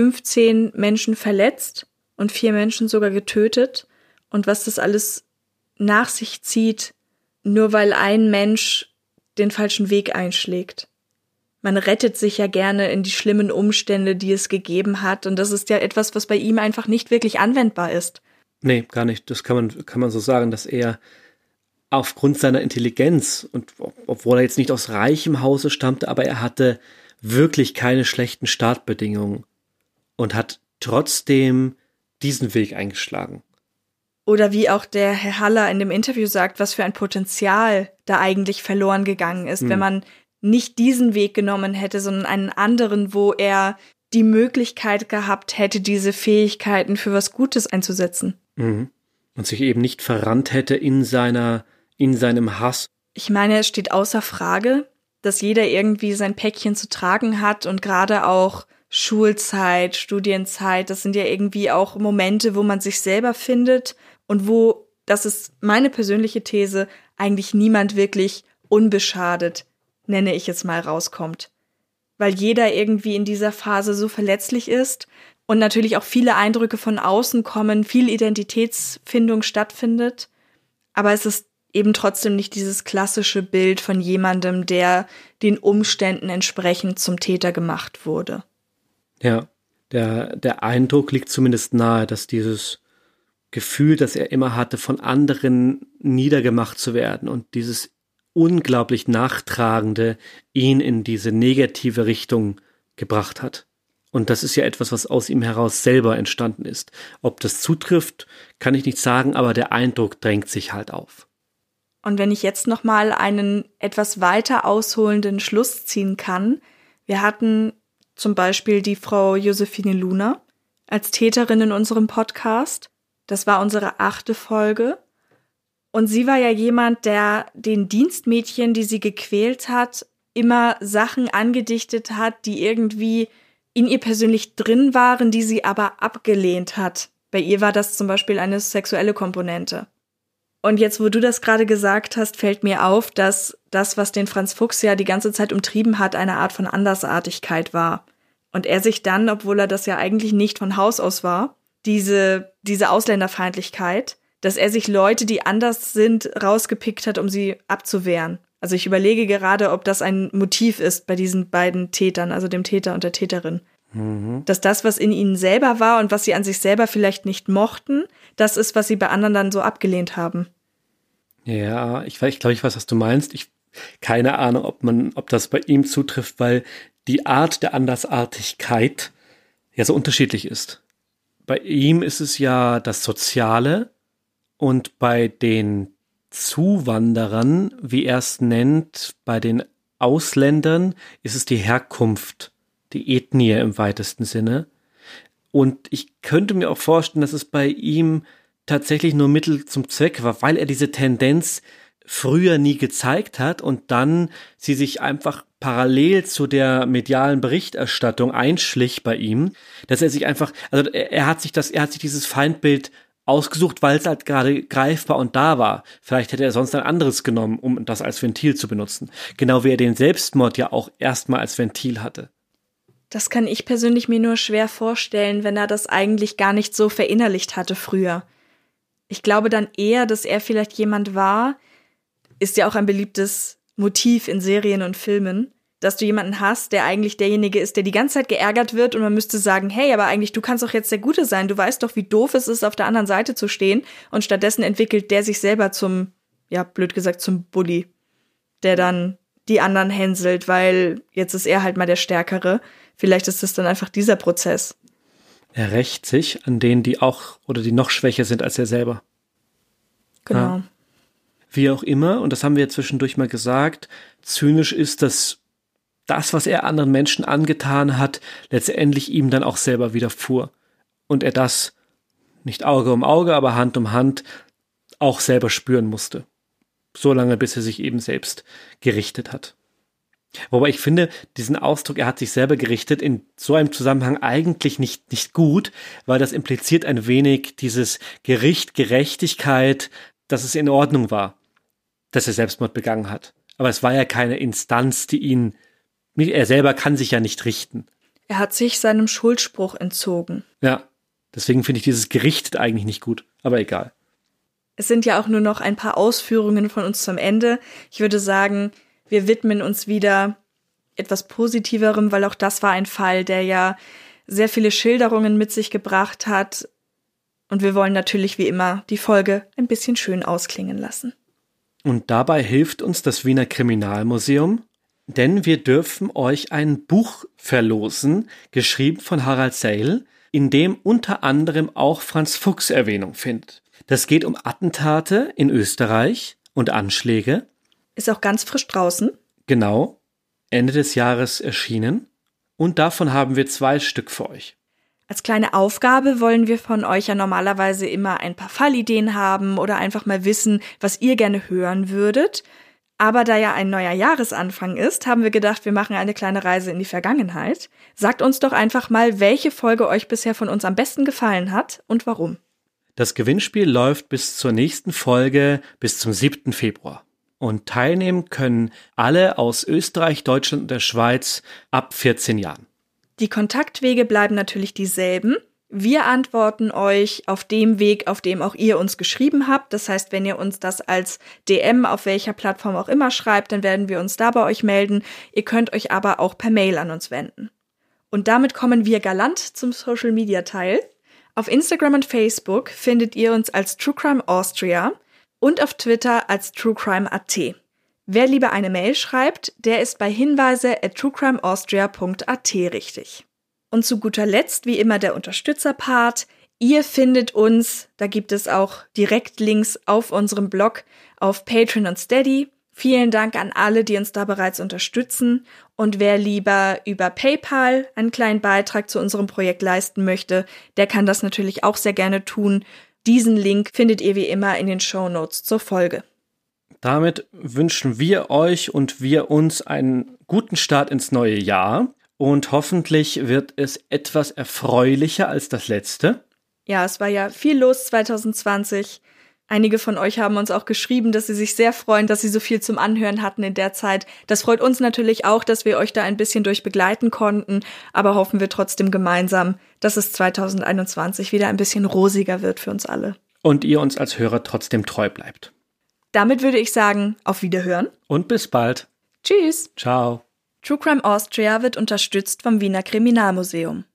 15 Menschen verletzt und 4 Menschen sogar getötet. Und was das alles nach sich zieht, nur weil ein Mensch den falschen Weg einschlägt. Man rettet sich ja gerne in die schlimmen Umstände, die es gegeben hat, und das ist ja etwas, was bei ihm einfach nicht wirklich anwendbar ist. Nee, gar nicht. Das kann man so sagen, dass er aufgrund seiner Intelligenz, und obwohl er jetzt nicht aus reichem Hause stammte, aber er hatte wirklich keine schlechten Startbedingungen und hat trotzdem diesen Weg eingeschlagen. Oder wie auch der Herr Haller in dem Interview sagt, was für ein Potenzial da eigentlich verloren gegangen ist, wenn man nicht diesen Weg genommen hätte, sondern einen anderen, wo er die Möglichkeit gehabt hätte, diese Fähigkeiten für was Gutes einzusetzen. Und sich eben nicht verrannt hätte in seinem Hass. Ich meine, es steht außer Frage, dass jeder irgendwie sein Päckchen zu tragen hat, und gerade auch Schulzeit, Studienzeit, das sind ja irgendwie auch Momente, wo man sich selber findet und wo, das ist meine persönliche These, eigentlich niemand wirklich unbeschadet, nenne ich es mal, rauskommt. Weil jeder irgendwie in dieser Phase so verletzlich ist und natürlich auch viele Eindrücke von außen kommen, viel Identitätsfindung stattfindet, aber es ist eben trotzdem nicht dieses klassische Bild von jemandem, der den Umständen entsprechend zum Täter gemacht wurde. Ja, der Eindruck liegt zumindest nahe, dass dieses Gefühl, das er immer hatte, von anderen niedergemacht zu werden und dieses unglaublich Nachtragende ihn in diese negative Richtung gebracht hat. Und das ist ja etwas, was aus ihm heraus selber entstanden ist. Ob das zutrifft, kann ich nicht sagen, aber der Eindruck drängt sich halt auf. Und wenn ich jetzt nochmal einen etwas weiter ausholenden Schluss ziehen kann, wir hatten zum Beispiel die Frau Josephine Luna als Täterin in unserem Podcast. Das war unsere 8. Folge. Und sie war ja jemand, der den Dienstmädchen, die sie gequält hat, immer Sachen angedichtet hat, die irgendwie in ihr persönlich drin waren, die sie aber abgelehnt hat. Bei ihr war das zum Beispiel eine sexuelle Komponente. Und jetzt, wo du das gerade gesagt hast, fällt mir auf, dass das, was den Franz Fuchs ja die ganze Zeit umtrieben hat, eine Art von Andersartigkeit war. Und er sich dann, obwohl er das ja eigentlich nicht von Haus aus war, diese Ausländerfeindlichkeit, dass er sich Leute, die anders sind, rausgepickt hat, um sie abzuwehren. Also ich überlege gerade, ob das ein Motiv ist bei diesen beiden Tätern, also dem Täter und der Täterin. Dass das, was in ihnen selber war und was sie an sich selber vielleicht nicht mochten, das ist, was sie bei anderen dann so abgelehnt haben. Ja, ich glaube, ich weiß, was du meinst. Keine Ahnung, ob das bei ihm zutrifft, weil die Art der Andersartigkeit ja so unterschiedlich ist. Bei ihm ist es ja das Soziale und bei den Zuwanderern, wie er es nennt, bei den Ausländern ist es die Herkunft, die Ethnie im weitesten Sinne. Und ich könnte mir auch vorstellen, dass es bei ihm tatsächlich nur Mittel zum Zweck war, weil er diese Tendenz früher nie gezeigt hat und dann sie sich einfach parallel zu der medialen Berichterstattung einschlich bei ihm, dass er sich einfach, also er hat sich dieses Feindbild ausgesucht, weil es halt gerade greifbar und da war. Vielleicht hätte er sonst ein anderes genommen, um das als Ventil zu benutzen. Genau wie er den Selbstmord ja auch erstmal als Ventil hatte. Das kann ich persönlich mir nur schwer vorstellen, wenn er das eigentlich gar nicht so verinnerlicht hatte früher. Ich glaube dann eher, dass er vielleicht jemand war, ist ja auch ein beliebtes Motiv in Serien und Filmen, dass du jemanden hast, der eigentlich derjenige ist, der die ganze Zeit geärgert wird und man müsste sagen, hey, aber eigentlich, du kannst doch jetzt der Gute sein, du weißt doch, wie doof es ist, auf der anderen Seite zu stehen, und stattdessen entwickelt der sich selber zum, ja, blöd gesagt, zum Bully, der dann die anderen hänselt, weil jetzt ist er halt mal der Stärkere. Vielleicht ist es dann einfach dieser Prozess. Er rächt sich an denen, die auch oder die noch schwächer sind als er selber. Genau. Ja. Wie auch immer, und das haben wir zwischendurch mal gesagt, zynisch ist, dass das, was er anderen Menschen angetan hat, letztendlich ihm dann auch selber widerfuhr. Und er das nicht Auge um Auge, aber Hand um Hand auch selber spüren musste. Solange, bis er sich eben selbst gerichtet hat. Wobei ich finde, diesen Ausdruck, er hat sich selber gerichtet, in so einem Zusammenhang eigentlich nicht gut, weil das impliziert ein wenig dieses Gericht, Gerechtigkeit, dass es in Ordnung war, dass er Selbstmord begangen hat. Aber es war ja keine Instanz, er selber kann sich ja nicht richten. Er hat sich seinem Schuldspruch entzogen. Ja, deswegen finde ich dieses gerichtet eigentlich nicht gut, aber egal. Es sind ja auch nur noch ein paar Ausführungen von uns zum Ende. Ich würde sagen, wir widmen uns wieder etwas Positiverem, weil auch das war ein Fall, der ja sehr viele Schilderungen mit sich gebracht hat. Und wir wollen natürlich wie immer die Folge ein bisschen schön ausklingen lassen. Und dabei hilft uns das Wiener Kriminalmuseum, denn wir dürfen euch ein Buch verlosen, geschrieben von Harald Seil, in dem unter anderem auch Franz Fuchs Erwähnung findet. Das geht um Attentate in Österreich und Anschläge. Ist auch ganz frisch draußen. Genau, Ende des Jahres erschienen. Und davon haben wir 2 Stück für euch. Als kleine Aufgabe wollen wir von euch ja normalerweise immer ein paar Fallideen haben oder einfach mal wissen, was ihr gerne hören würdet. Aber da ja ein neuer Jahresanfang ist, haben wir gedacht, wir machen eine kleine Reise in die Vergangenheit. Sagt uns doch einfach mal, welche Folge euch bisher von uns am besten gefallen hat und warum. Das Gewinnspiel läuft bis zur nächsten Folge, bis zum 7. Februar. Und teilnehmen können alle aus Österreich, Deutschland und der Schweiz ab 14 Jahren. Die Kontaktwege bleiben natürlich dieselben. Wir antworten euch auf dem Weg, auf dem auch ihr uns geschrieben habt. Das heißt, wenn ihr uns das als DM auf welcher Plattform auch immer schreibt, dann werden wir uns da bei euch melden. Ihr könnt euch aber auch per Mail an uns wenden. Und damit kommen wir galant zum Social-Media-Teil. Auf Instagram und Facebook findet ihr uns als True Crime Austria und auf Twitter als truecrime.at. Wer lieber eine Mail schreibt, der ist bei hinweise@truecrimeaustria.at richtig. Und zu guter Letzt wie immer der Unterstützer-Part. Ihr findet uns, da gibt es auch Direktlinks auf unserem Blog auf Patreon und Steady. Vielen Dank an alle, die uns da bereits unterstützen. Und wer lieber über PayPal einen kleinen Beitrag zu unserem Projekt leisten möchte, der kann das natürlich auch sehr gerne tun. Diesen Link findet ihr wie immer in den Shownotes zur Folge. Damit wünschen wir euch und wir uns einen guten Start ins neue Jahr. Und hoffentlich wird es etwas erfreulicher als das letzte. Ja, es war ja viel los 2020. Einige von euch haben uns auch geschrieben, dass sie sich sehr freuen, dass sie so viel zum Anhören hatten in der Zeit. Das freut uns natürlich auch, dass wir euch da ein bisschen durch begleiten konnten. Aber hoffen wir trotzdem gemeinsam, dass es 2021 wieder ein bisschen rosiger wird für uns alle. Und ihr uns als Hörer trotzdem treu bleibt. Damit würde ich sagen, auf Wiederhören. Und bis bald. Tschüss. Ciao. True Crime Austria wird unterstützt vom Wiener Kriminalmuseum.